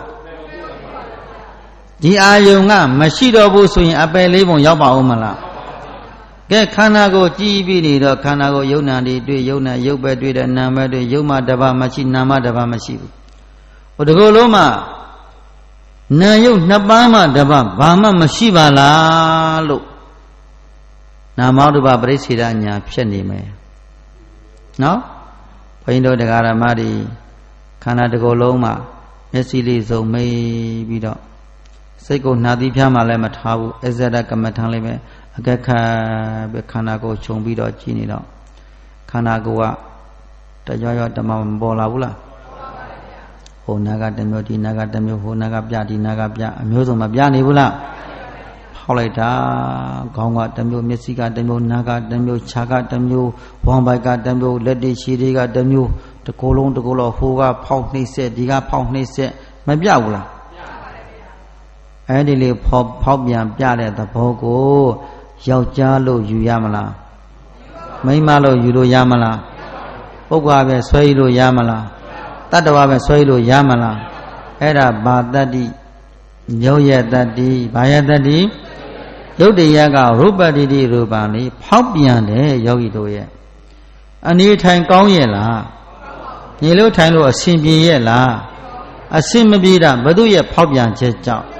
ဒီအာယုံကမရှိတော့ဘူးဆိုရင်အပယ်လေးပုံရောက်ပါဦးမလားကဲခန္ဓာကိုကြည်ပြီးနေတော့ခန္ဓာကိုယုံနာတွေတွေ့ယုံနာရုပ်ပဲတွေ့တယ်နာမ်ပဲတွေ့ယုံမှတစ်ပါးမရှိနာမ်မှတစ်ပါးမရှိဘူးဟိုဒီလိုလုံးမှာနာယုတ်နှစ်ပါးမှတစ်ပါးဘာမှမရှိပါလားလို့နာမောတပါပရိစ္ဆေဒညာဖြစ်နေမယ်နော်ဘုန်းကြီးတို့တရားဓမ္မတွေခန္ဓာတစ်ခုလုံးမှာမျက်စိလေးစုံမိပြီးတော့စိတ်ကိုနှာသီးဖျားမှလည်းမထားဘူးအဇဒကမ္မထံလေးပဲအကက်ခတ်ပဲခန္ဓာကိုခြုံပြီးတော့ကြည်နေတော့ခန္ဓာကိုယ်ကတကြွရောဓမ္မမပေါ်လာဘူးလားဟိုနာကတစ်မျိုးဒီနာကတစ်မျိုးဟိုနာကပြဒီနာကပြအမျိုးစုံမပြနေဘူးလားဖောက်လိုက်တာခေါင်းကတစ်မျိုးမျက်စိကတစ်မျိုးနာကတစ်မျိုးခြားကတစ်မျိုးဝမ်းပိုက်ကတစ်မျိုးလက်တွေခြေတွေကတစ်မျိုးတစ်ကိုယ်လုံးဟိုကဖောက်နှိမ့်ဆက်ဒီကဖောက်နှိမ့်ဆက်မပြဘူးလားအဲ့ဒီလေးဖောက်ပြန်ပြတဲ့သဘောကိုယောက်ျားလို့ယူရမလားမိန်းမလို့ယူလို့ရမလားပုဂ္ဂိုလ်ပဲဆွဲယူလို့ရမလားတတ္တဝါပဲဆွဲယူလို့ရမလားအဲ့ဒါဘာတတ္တိယုတ်ရတတ္တိဘာယတတ္တိယုတ်တရားကရူပတိတိရူပံလေးဖောက်ပြန်တယ်ယောဂီတို့ရဲ့အနေထိုင်ကောင်းရဲ့လားညီလို့ထိုင်လို့အဆင်ပြေရဲ့လားအဆင်မပြေတာဘု து ရဲ့ဖောက်ပြန်ချက်ကြောင့်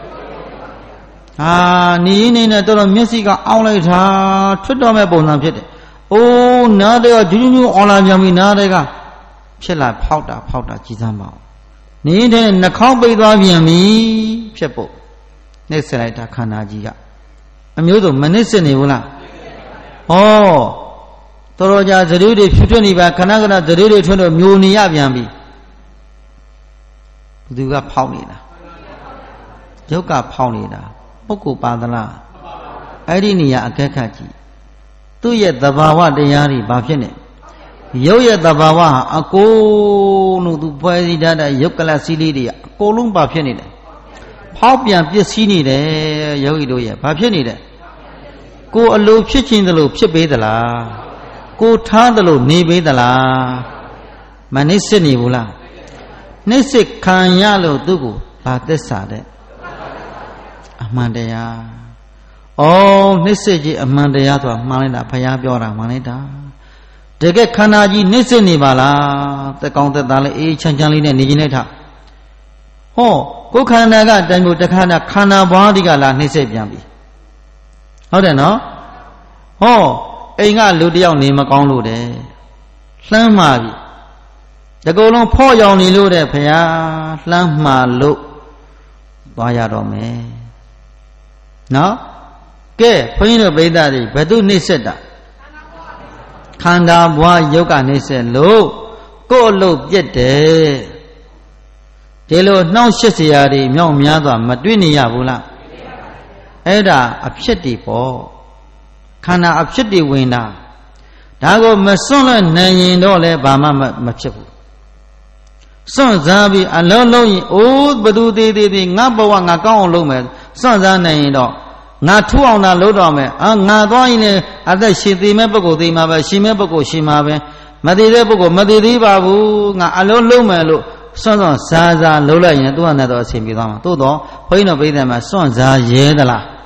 နေနေနဲ့တော့မျက်စိကအောင်းလိုက်တာထွတ်တော်မဲ့ပုံစံဖြစ်တယ်။အိုးနားတွေကဂျူးဂျူးအောင်လာပြန်ပြီနားတွေကဖြစ်လာဖောက်တာကြည်စမ်းပါဦး။နေတဲ့နှာခေါင်းပိတ်သွားပြန်ပြီဖြစ်ဖို့နှိမ့်ဆက်လိုက်တာခန္ဓာကြီးကအမျိုးစုံမနှိမ့်ဆက်နေဘူးလား။ဟော Toroja Zerudi Futuniba, Kanagana Zerudi Tuno, Munia Yambi. Duga Paulina Joka Paulina, Poku Padala, Idinia Akakaji. Tu yet the Bawa de Yari Bafine. Yo yet the Bawa, a co no to Poesida, Yokala Sidi, Colum Bafine. Paupian Piacini de Yoidoya, Bafine. Go a low pitch in the loop, Shibedala. Go turn the loop, Nebedala. Manisini Bula. Nisi Kanyalo Dugu, Patesade Amandea. Oh, Nisiji Amandea to Malina Payabiora Manita. They get Kanaji Nisini Bala, the counter Dali E. Chanjalina Nigineta. Oh, go Kanaga, then go to Kana Badigala Nisebiambi. How then, no? Oh, Inga Ludia Nimakonlu de Slamari. The golden poor young Nilude Paya, Lamma look, Bayadome. Now, Gay, Pino Bedadi, Bedu Niseda Kanda Boy Yoga Nise, low, go look yet day. Telo no Shesiari, Myong Miada, Madwini Yabula Eda, Upsheti Po Kana Upsheti Winda Dago Masona Nayin Dole Bama Machipu. Son Zabi, a low, old Badu de Nabawa Nakon Lumen, Son Zanayido, not 2 on a load on me, and not going at the Shiti Mebago, the Maba, Shimebago, Shimabe, Madidebo, Madidi Babu, Alon Lumelo, Son of Saza, Lola, and do another Simbidama, Todo, point of them as Sons are Yedala.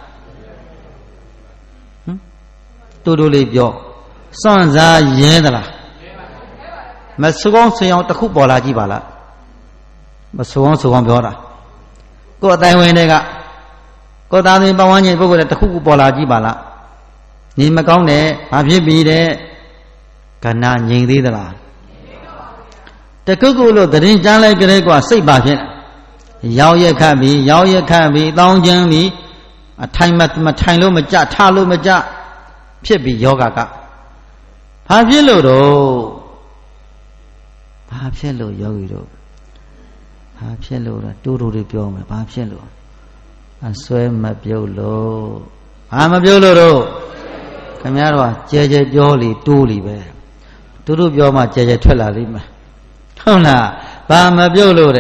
Todo live your Sons are Yedala. Masugon say out the Kupola Gibala. Masugon Sugon Biora. Go that way, nigga. Go down in Bawani Bogo at the Kupola Gibala. Nimacone, have you been there? Cana Yingdila. The Kukulo, the Rinjala Gregua, say Bajan. Yao ye can be, Long Jammy, a time at Matilo Maja, Talo Maja, Pibi Yoga. Have you lodo? Papshello, Yogido. Papshello, Duru de Piome, Papshello. And swim a biolo. I'm a biolo. Camara, Jeje Jolly, Dooley bear. Duru Bioma, Jeje Twella Lima. Hona, Bama biolo.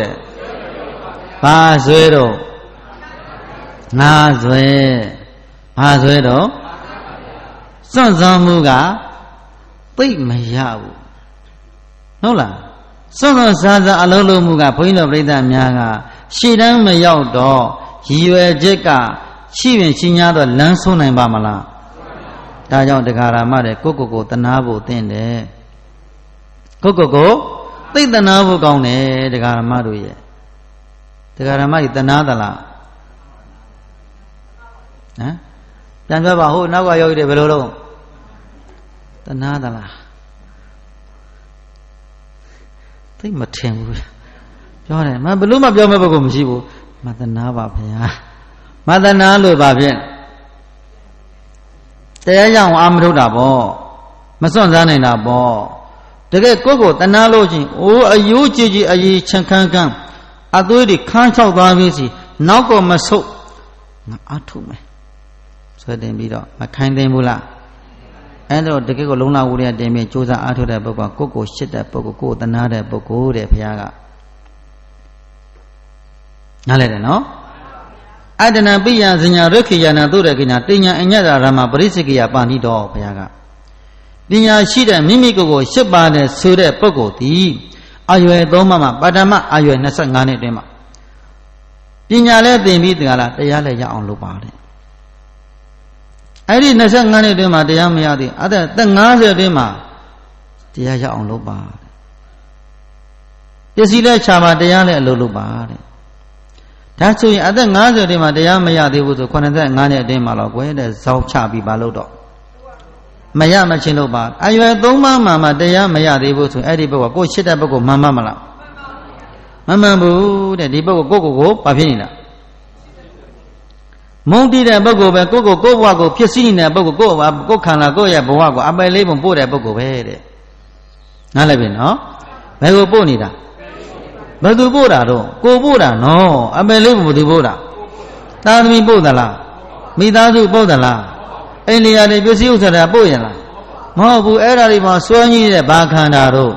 Bazuero. Nazue. Bazuero. Sonzamuga. Big Mayau. Nola. Son Saza Alolo Muga, Point of Reda Miaga, she done me out door, you a jeka, she and Chinyado Lanson and Bamala. Tajo de Caramare, Coco, the Nabo tende. Coco, take the Nabo gone, the Caramadu. The Caramari, the Nadala. Eh? Then who now I owe the Velolo. The Nadala. Take my temple. John, my balloon of your Mabago, Mother Nava, Mother Nalu Babian. They are young Amruda Bo, my son's Anna Bo. The get Coco, the Nalogi, oh, a UGG, a ye Chankankan. I do the council Bavisi, now go my soap. Not to me. So then be done, my kind Mula. And the Kiko Luna would have damaged Josa out of the book, Coco shit that Poco, the Nada Poco, the Piaga. I let it know. I didn't be as in your Ruki and Adurakina, Tina and Yada Rama Brisiki upon the door, Piaga. Dina Shida, Mimico, Shibba, Sude Poco, the Ayue Domama, Badama, Ayue Nasangani Dema. Dina let them meet the Gala, the Yalaya on Lupari. I didn't say Nani Dema, the Yamiadi, other than Naza Dema, the Yaya on Lubar. The Sila Chava, the Yale Lulubar. That's why other Naza Dema, the Yamayadi was a Konata Nani Dema, where the South Chabi Balodo. Mayama Chilobar. I have Doma Mama, the Yamayadi was to Edibo, go shit up, go Mamma Boo, the Debo go, Papina. မုန်းတိတဲ့ပုဂ္ဂိုလ်ပဲကိုဘဝကိုဖြစ်စီနေတဲ့ပုဂ္ဂိုလ်ကိုခန္ဓာကိုယ့်ရဲ့ဘဝကိုအပယ်လေးပုံပို့တဲ့ပုဂ္ဂိုလ်ပဲတဲ့နားလည်ပြီနော်ဘယ်ကိုပို့နေတာဘယ်သူပို့တာတော့ကိုပို့တာနော်အပယ်လေးပုံဘယ်သူပို့တာသာသမီပို့သလားမိသားစုပို့သလားအိမ်လျာတွေပစ္စည်းဥစ္စာတွေပို့ရင်လားမဟုတ်ဘူးအဲ့ဒါတွေမှာစွဲကြီးတဲ့ဘာခန္ဓာတော့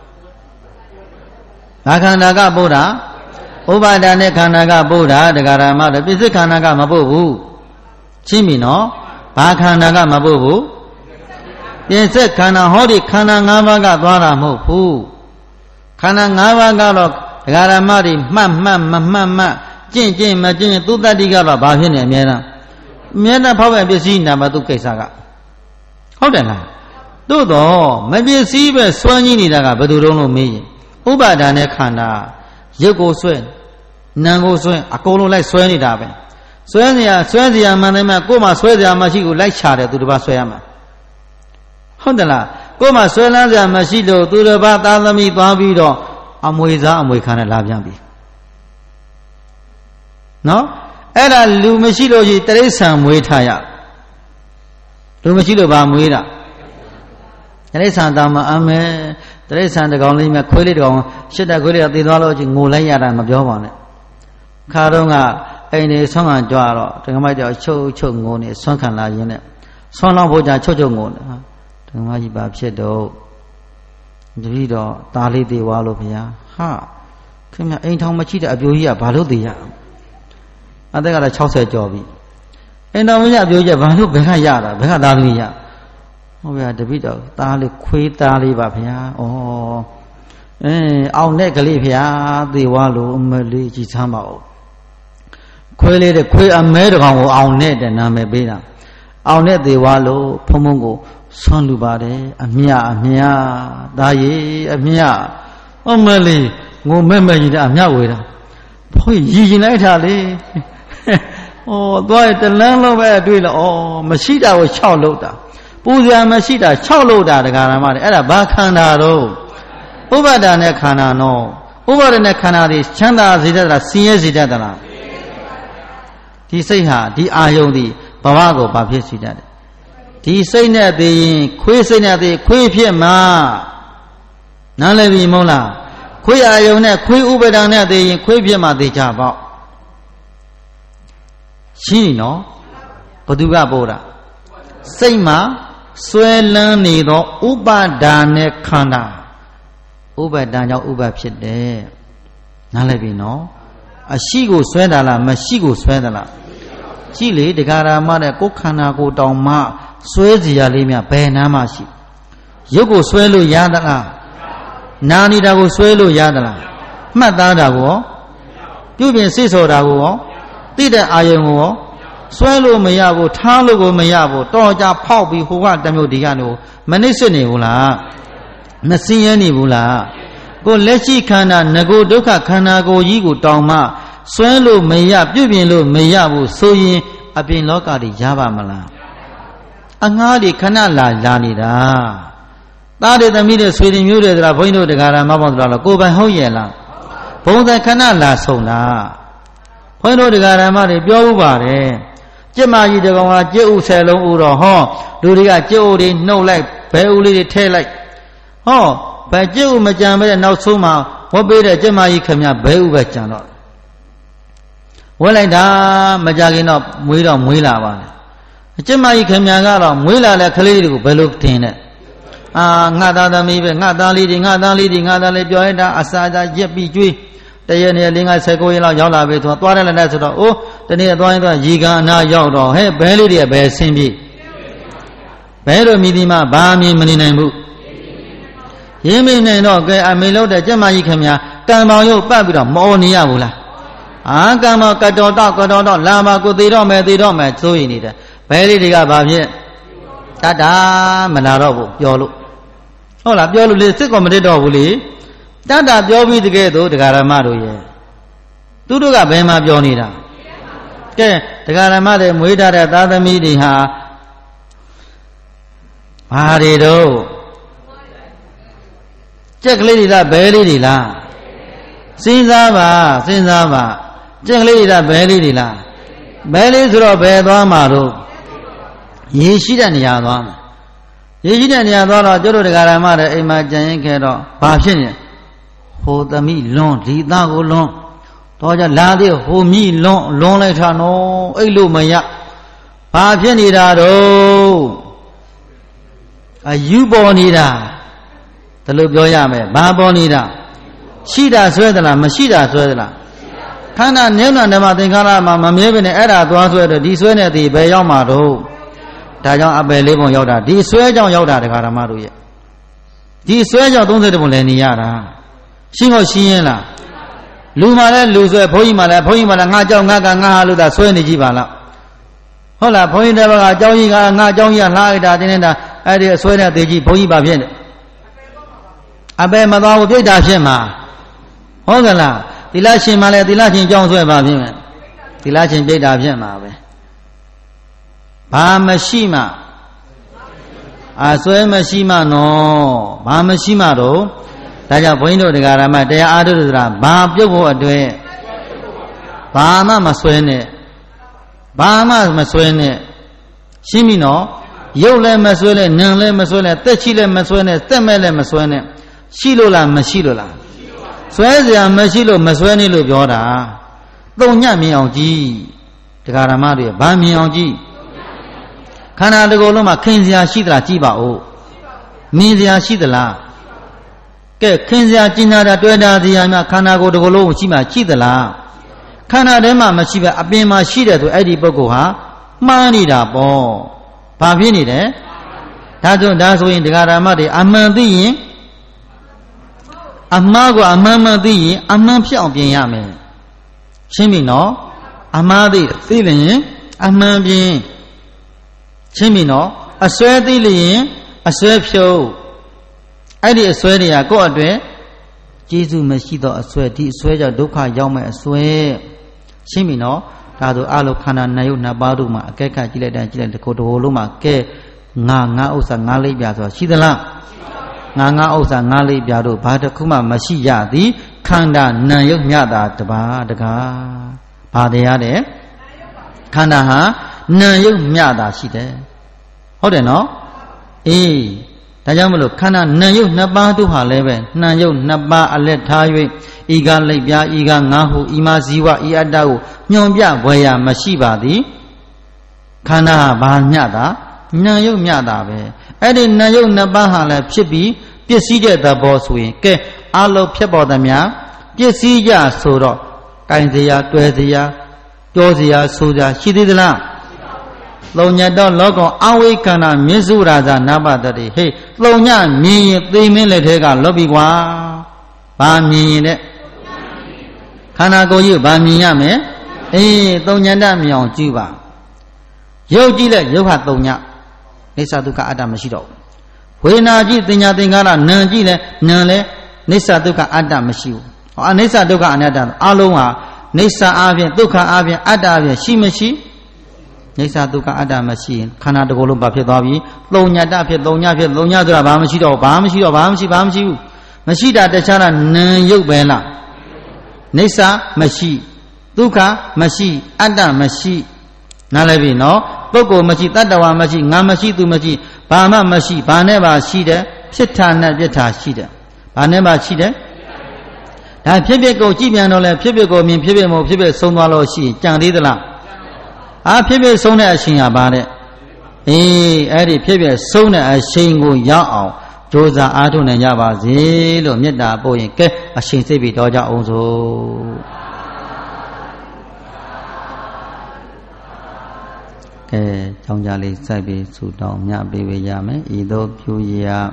ဘာခန္ဓာကပို့တာဥပါဒာနဲ့ခန္ဓာကပို့တာတရားဓမ္မတွေပစ္စည်းခန္ဓာကမပို့ဘူးရှင်းပြီနော်ဘာခန္ဓာကမပို့ဘူးပစ္စည်းခန္ဓာဟောဒီခန္ဓာ၅ပါးကသွားတာမဟုတ်ဘူးခန္ဓာ၅ပါးကတော့တရားဓမ္မတွေမှတ်ကျင့်မကျင့်သူတတ္တိကတော့ဘာဖြစ်နေအမြဲတမ်းဖောက်ပြန်ပစ္စည်းနာမသူကိစ္စကဟုတ်တယ်လားသို့တော့မပစ္စည်းပဲစွန့်ကြီးနေတာကဘယ်သူတုံးလို့မေးရင်ဥပါဒာနဲ့ခန္ဓာရုပ်ကိုစွဲနာမ်ကိုစွဲအကုန်လုံးလိုက်စွဲနေတာပဲစွဲစရာမှန်တယ်မှာကိုယ်မှစွဲစရာမရှိကိုလိုက်ချတယ်သူတစ်ပါးစွဲရမှာဟုတ်တယ်လားကိုယ်မှစွဲလန်းစရာမရှိလို့သူတစ်ပါးသားသမီးသွားပြီးတော့အမွေစားအမွေခံနဲ့လာပြန်ပြီနော်အဲ့ဒါလူမရှိလို့ရှိတိရစ္ဆာန်မွေးထားရလူမရှိလို့ဗာမွေးတာတိရစ္ဆာန်သားမအမဲတိရစ္ဆာန်တကောင်လေးမြခွေးလေးတကောင်ရှစ်တက်ခွေးလေးကသေသွားလို့ငိုလိုက်ရတာမပြောပါနဲ့ခါတော့ကအိမ်နေဆွမ်းခံကြွတော့ဒကမကြီးချုပ်ငိုနေဆွမ်းခံလာရင်းနဲ့ဆွမ်းလောက်ဖို့ကြာချုပ်ငိုနေဟာဒကမကြီးပါဖြစ်တော့တပည့်တော်သားလေးသေသွားလို့ဗျာဟာခင်ဗျအိမ်ထောင်မရှိတဲ့အပြိုကြီးကဘာလို့သေရအသက်ကတော့60ကျော်ပြီအိမ်တော်မကြီးအပြိုကြီးကဘာလို့ဘယ်ကရတာဘယ်ကသားသမီးရဟုတ်ဗျာတပည့်တော်သားလေးခွေးသားလေးပါဗျာဩအောင်တဲ့ကလေးဗျာသေသွားလို့အမလေးကြည်ချမ်းပါဦးခွေးလေးတဲ့ခွေးအမဲတကောင်ကိုအောင်နဲ့တဲ့နာမည်ပေးတာအောင်နဲ့သေသွားလို့ဖုံဖုံကိုဆွမ်းလူပါတယ်အမြသားရည်အမြအမလေးငိုမဲ့ကြီးတဲ့အမြဝေတာဘုန်းကြီးရည်လိုက်တာလေဩသွားရတလန်းလုံးပဲတွေ့လို့ဩမရှိတာကို6လို့တာပူဇာမရှိတာ6လို့တာတရားဓမ္မတွေအဲ့ဒါဘာခန္ဓာတော့ဥပါဒာနဲ့ခန္ဓာနော်ဥပါဒာနဲ့ခန္ဓာတွေချမ်းသာစေတတ်လားဆင်းရဲစေတတ်သလားဒီစိတ်ဟာဒီအာယုန်ဒီဘဝကိုဘာဖြစ်စေတတ်တယ်ဒီစိတ်နဲ့သိရင်ခွေးစိတ်နဲ့သိခွေးဖြစ်မှာနားလည်ပြီမဟုတ်လားခွေးအာယုန်နဲ့ခွေးဥပါဒာနဲ့သိရင်ခွေးဖြစ်မှာသိချပေါ့ရှင်းနော်ဘသူကပို့တာစိတ်မှာဆွဲလန်းနေသောဥပါဒာနဲ့ခန္ဓာဥပါဒာကြောင့်ဥပါဖြစ်တယ်နားလည်ပြီနော်အရှိကိုဆွဲတာလားမရှိကိုဆွဲတာလားကြည့်လေတရားဓမ္မနဲ့ကိုယ်ခန္ဓာကိုယ်တောင်မှဆွဲစီရလေးများဘယ်နာမှရှိရုပ်ကိုဆွဲလို့ရသလားနာနေတာကိုဆွဲလို့ရသလားမှတ်သားတာကိုပြုပြင်စိတ်ဆော်တာကိုသိတဲ့အာယုံကိုဆွဲလို့မရဘူးထားလို့ကိုမရဘူးတော်ကြဖောက်ပြီးဟိုကတမျိုးဒီကမျိုးမနှိမ့်စစ်နေဘူးလားမစင်းရဲနေဘူးလားကိုလက်ရှိခန္ဓာငကိုဒုက္ခခန္ဓာကိုယ်ကြီးကိုတောင်မှဆွဲလို့မရပြုပြင်လို့မရဘူးဆိုရင်အပြင်လောကတွေရပါမလားအငှားတွေခဏလာနေတာသားတွေသမီးတွေဆွေတွေမျိုးတွေဆိုတာဘုန်းကြီးတို့တရားဓမ္မပေါင်းဆိုတာကိုယ်ပိုင်ဟုတ်ရဲ့လားဘုံသက်ခဏလာဆုံးလားဘုန်းကြီးတို့တရားဓမ္မတွေပြောဥပါတယ်ကျက်မကြီးတကောင်ကကျက်ဥ10လုံးဥတော့ဟောလူတွေကကျက်ဥတွေနှုတ်လိုက်ဘဲဥလေးတွေထဲလိုက်ဟောဘယ်ကျက်ဥမကြံပဲနောက်ဆုံးမှာဝတ်ပေးတဲ့ကျက်မကြီးခမဘဲဥပဲကြံတော့ဝတ်လိုက်တာမကြခင်တော့မွေးလာပါလေကျက်မကြီးခမကတော့မွေးလာတဲ့ကလေးတွေကိုဘယ်လိုထင်တဲ့ငါသားသမီးပဲငါသားလေးတွေပြောရတာအစာကြရက်ပြီးကျွေးတရနေ့5 19ရက်လောက်ရောက်လာပြီသူသွားတယ်လည်းဆိုတော့အိုးတနေ့သွားရင်သွားရေကန်အနာရောက်တော့ဟဲ့ဘဲလေးတွေကဘယ်ဆင်းပြေဘဲလိုမြည်ဒီမှာဘာမြင်မနေနိုင်ဘူးရင်းမနေနိုင်တော့ကဲအမေလို့တဲ့ကျက်မကြီးခင်ဗျာကံပေါင်ရုပ်ပတ်ပြီးတော့မအော်နေရဘူးလားကံပေါင်ကတော်တော့လာပါကိုသေးတော့မယ်စိုးရင်နေတယ်ဘဲလေးတွေကဘာဖြစ်တတာမလာတော့ဘူးပြောလို့ဟုတ်လားပြောလို့လေစစ်ကောမတက်တော့ဘူးလေတတပြောပြီးတကယ်တော့တရားဓမ္မတို့ရဲ့သူတို့ကဘယ်မှာပြောနေတာကဲတရားဓမ္မတွေမွေးထားတဲ့သားသမီးတွေဟာဘာတွေတော့ကြက်ကလေးတွေလားဘဲလေးတွေလားစဉ်းစားပါကြက်ကလေးတွေလားဘဲလေးတွေလား Belly through Bedwamaro. Ye she and Yadam. Ye and Yadara, Jodo de Garamara, Imagine Kedo, Passion. Hold the me long, lead now go long. Toja Ladi, who me long, later no, Ilumaya. Papianida. A you bonida. The Lubioyame, Babonida. Shida Swedla, Mashida Swedla. Kana Nuna Nematingala, Mamma Mavin, Era, Dwaswed, Diswene, the Bayamado. Tajan Abe Lebon Yoda, Diswajon Yoda, the Karamaru. Diswajon don't say the Moleniara. Singo Siena. Lumare, Luzo, Poimala, Naja, Luda, Swene Jibala. Hola, Point never got Joya, Najoya, Lida, Dinenda, Adia Swena, the G, Poiba. Abe Madao Veda Shema. Hogala, the Lachin Male, the Lachin Jones were about him. The Lachin Veda Shema. Bamashima. I swear Mashima no. Bamashima do. Taja Poino de Garama, they are Adura, Bam Yobo Adwe. Bama Maswene. Bama Maswene. Shimino. Yole Maswele, Nule Maswele, Techile Maswene, Temele Maswene. Shilola Mashilola. Swazia Mashilo Maswene Lubioda. Donya Miongi. The Garamari, Bamiongi. Kana de Goloma, Kenzia Shidra Jibao. Mizia Shidla. Kenzia Gina, Dueda, the Yama, Kana go to Golo, Chima Chidla. Kana Dema Mashiva, Abima Shida to Eddie Bogoha. Manida Bo. Pavini de. That's when the Garamari, Amadi. Amago Amamadi, Amampion Biame. Chimino, Amadi, feeling, Amambi. Chimino, a sweaty, a sweat show. I did a sweaty, I go away. Jesus Machito, a sweaty, sweater, Duka, Yama, a sweat. Chimino, Tado Alokana, Nayuna Baduma, Keka, Gillet, the Kotoholuma, Ke, Nanga Osa, Nali Biato, Shidala. Nanga Osa, Nali Biado, Patakuma, Mashia, the Kanda, Nayuk Yada, Daga, Padeade, Kandaha. Nayuk Miada Shide. Hold it no? Tajamulu, Kana Nayuk Naba to Haleve, Nayuk Naba Aletawe, Iga Lebia, Iga Nahu, Imaziwa, Iadau, Nyombia, Boya, Mashiba, the Kana Banyada, Nayuk Miada. Eddie Nayuk Naba Hale, Chibi, Piesija the boss we, Ke, Alo Piabodamia, Piesija Soro, Kaindia, Tuezia, Dozia, Suda, Shidila. Lonya don't logo awe kana Mizuraza Nabadari. Hey, Lonya me 3 minutes lobby wa. Bami ne Kanago you, Bamiame. Eh, Donya Mion Juba. Yogile, Yoha Donya. Nisa Duka Adamashiro. When I did the Yatingara, Nangile, Nale, Nisa Duka Adamashu. Or Nisa Duka Anadan, Aloha, Nisa Avian, Duka Avian, Adavia, Shimashi. Nisa Duka Adamashi, Canada Golumba Pedavi, Lonya Dapia, Lonya, Lonya, Bamashi, Bamshi, Mashida de Chana, Nayubela. Nisa, Mashi, Duka, Mashi, Adamashi, Nalavi, no, Boko Mashi, Tadawa Mashi, Namashi to Mashi, Bama Mashi, Baneva Shida, Pitana Vita Shida, Baneva Shida. And Pibico, Gibiano, Pibico, mean Pibimo, Pibit, Sonalo, she, Jandidala. I people soon as she about it. Eddie people soon as she go yao. Josa Adon and Yava Zilo, Mida Boy, a shin baby doja also. Tonjali Sabi Sudom, Ya baby Yame, Ido Puya.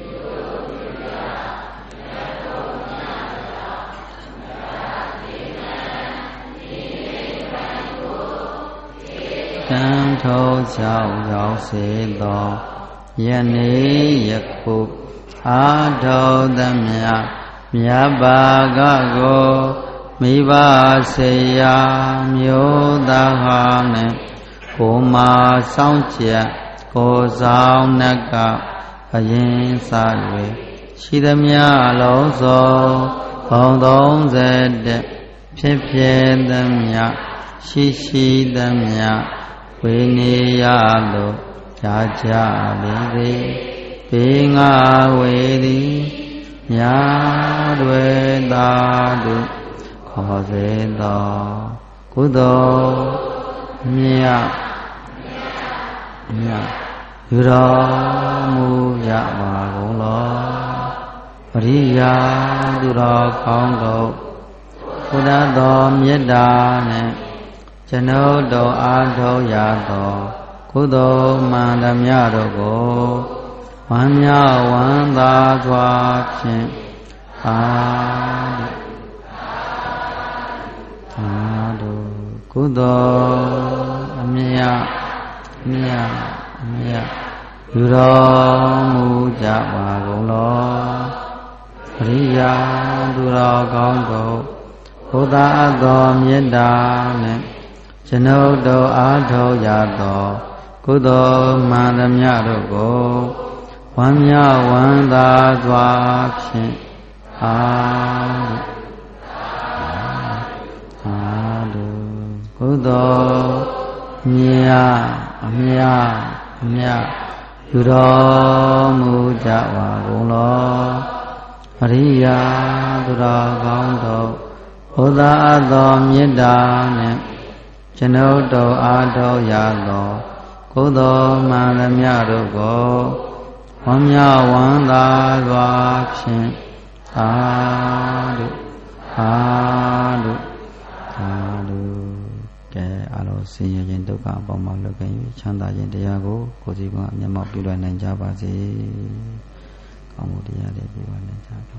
Tam Thâu Chào Giáo Sĩ Đồ Yên Ý Yạc Phục Á Thâu Tâm Nhạc Nhã Bà Gà Gô Mỹ Bà Sĩ Ya Miêu Đà Hà Nè Cô Mà Sông Chia Cô Sao Nà Gà Bà Yên Sa Lùi Sĩ Tâm Nhạc Lô Sô Phong Đông Dê Đê Phía Phía Tâm Nhạc ရှိရှိသမျှဝေနေရသို့ရကြလေသည်ဘေငါဝေသည်ညာတွေသာတုခေါ်စေသောကုသိုလ်မြတ်ယူတော်မူကြပါကုန်လောပရိယာသူတော်ကောင်းတို့ဘုရားတော်မေတ္တာနဲ့ကျွန်ုပ်တို့အားထုတ်ရသောကုသိုလ်မှန်သမျှတို့ကိုဝမ်းမြောက်ဝမ်းသာစွာဖြင့်အာတုကုသိုလ်အမြတ်ယူတော်မူကြပါကုန်လောပရိယာသူတော်ကောင်းတို့ဘုရားတော်မေတ္တာနဲ့ကျွန်ုပ်တို့အားထုတ်ရသောကုသိုလ်မှန်သမျှတို့ကိုဝမ်းမြောက်ဝမ်းသာစွာဖြင့်အာတုကုသိုလ်မြတ်အမြတ်ယူတော်မူကြပါကုန်လောပရိယာသူတော်ကောင်းတို့ဘုရားတော်မေတ္တာနဲ့ကျွန်ုပ်တို့အားထုတ်ရသောကုသိုလ်မှန်သမျှတို့ကိုဝမ်းမြောက်ဝမ်းသာစွာဖြင့်အာတုကဲအားလုံးဆင်းရဲခြင်းဒုက္ခအပေါင်းမှလွတ်ကင်း၍ချမ်းသာခြင်းတရားကိုကိုယ်စီကအမျက်မှောက်ပြုလွှဲနိုင်ကြပါစေကောင်းမှုတရားတွေပြုနိုင်ကြပါ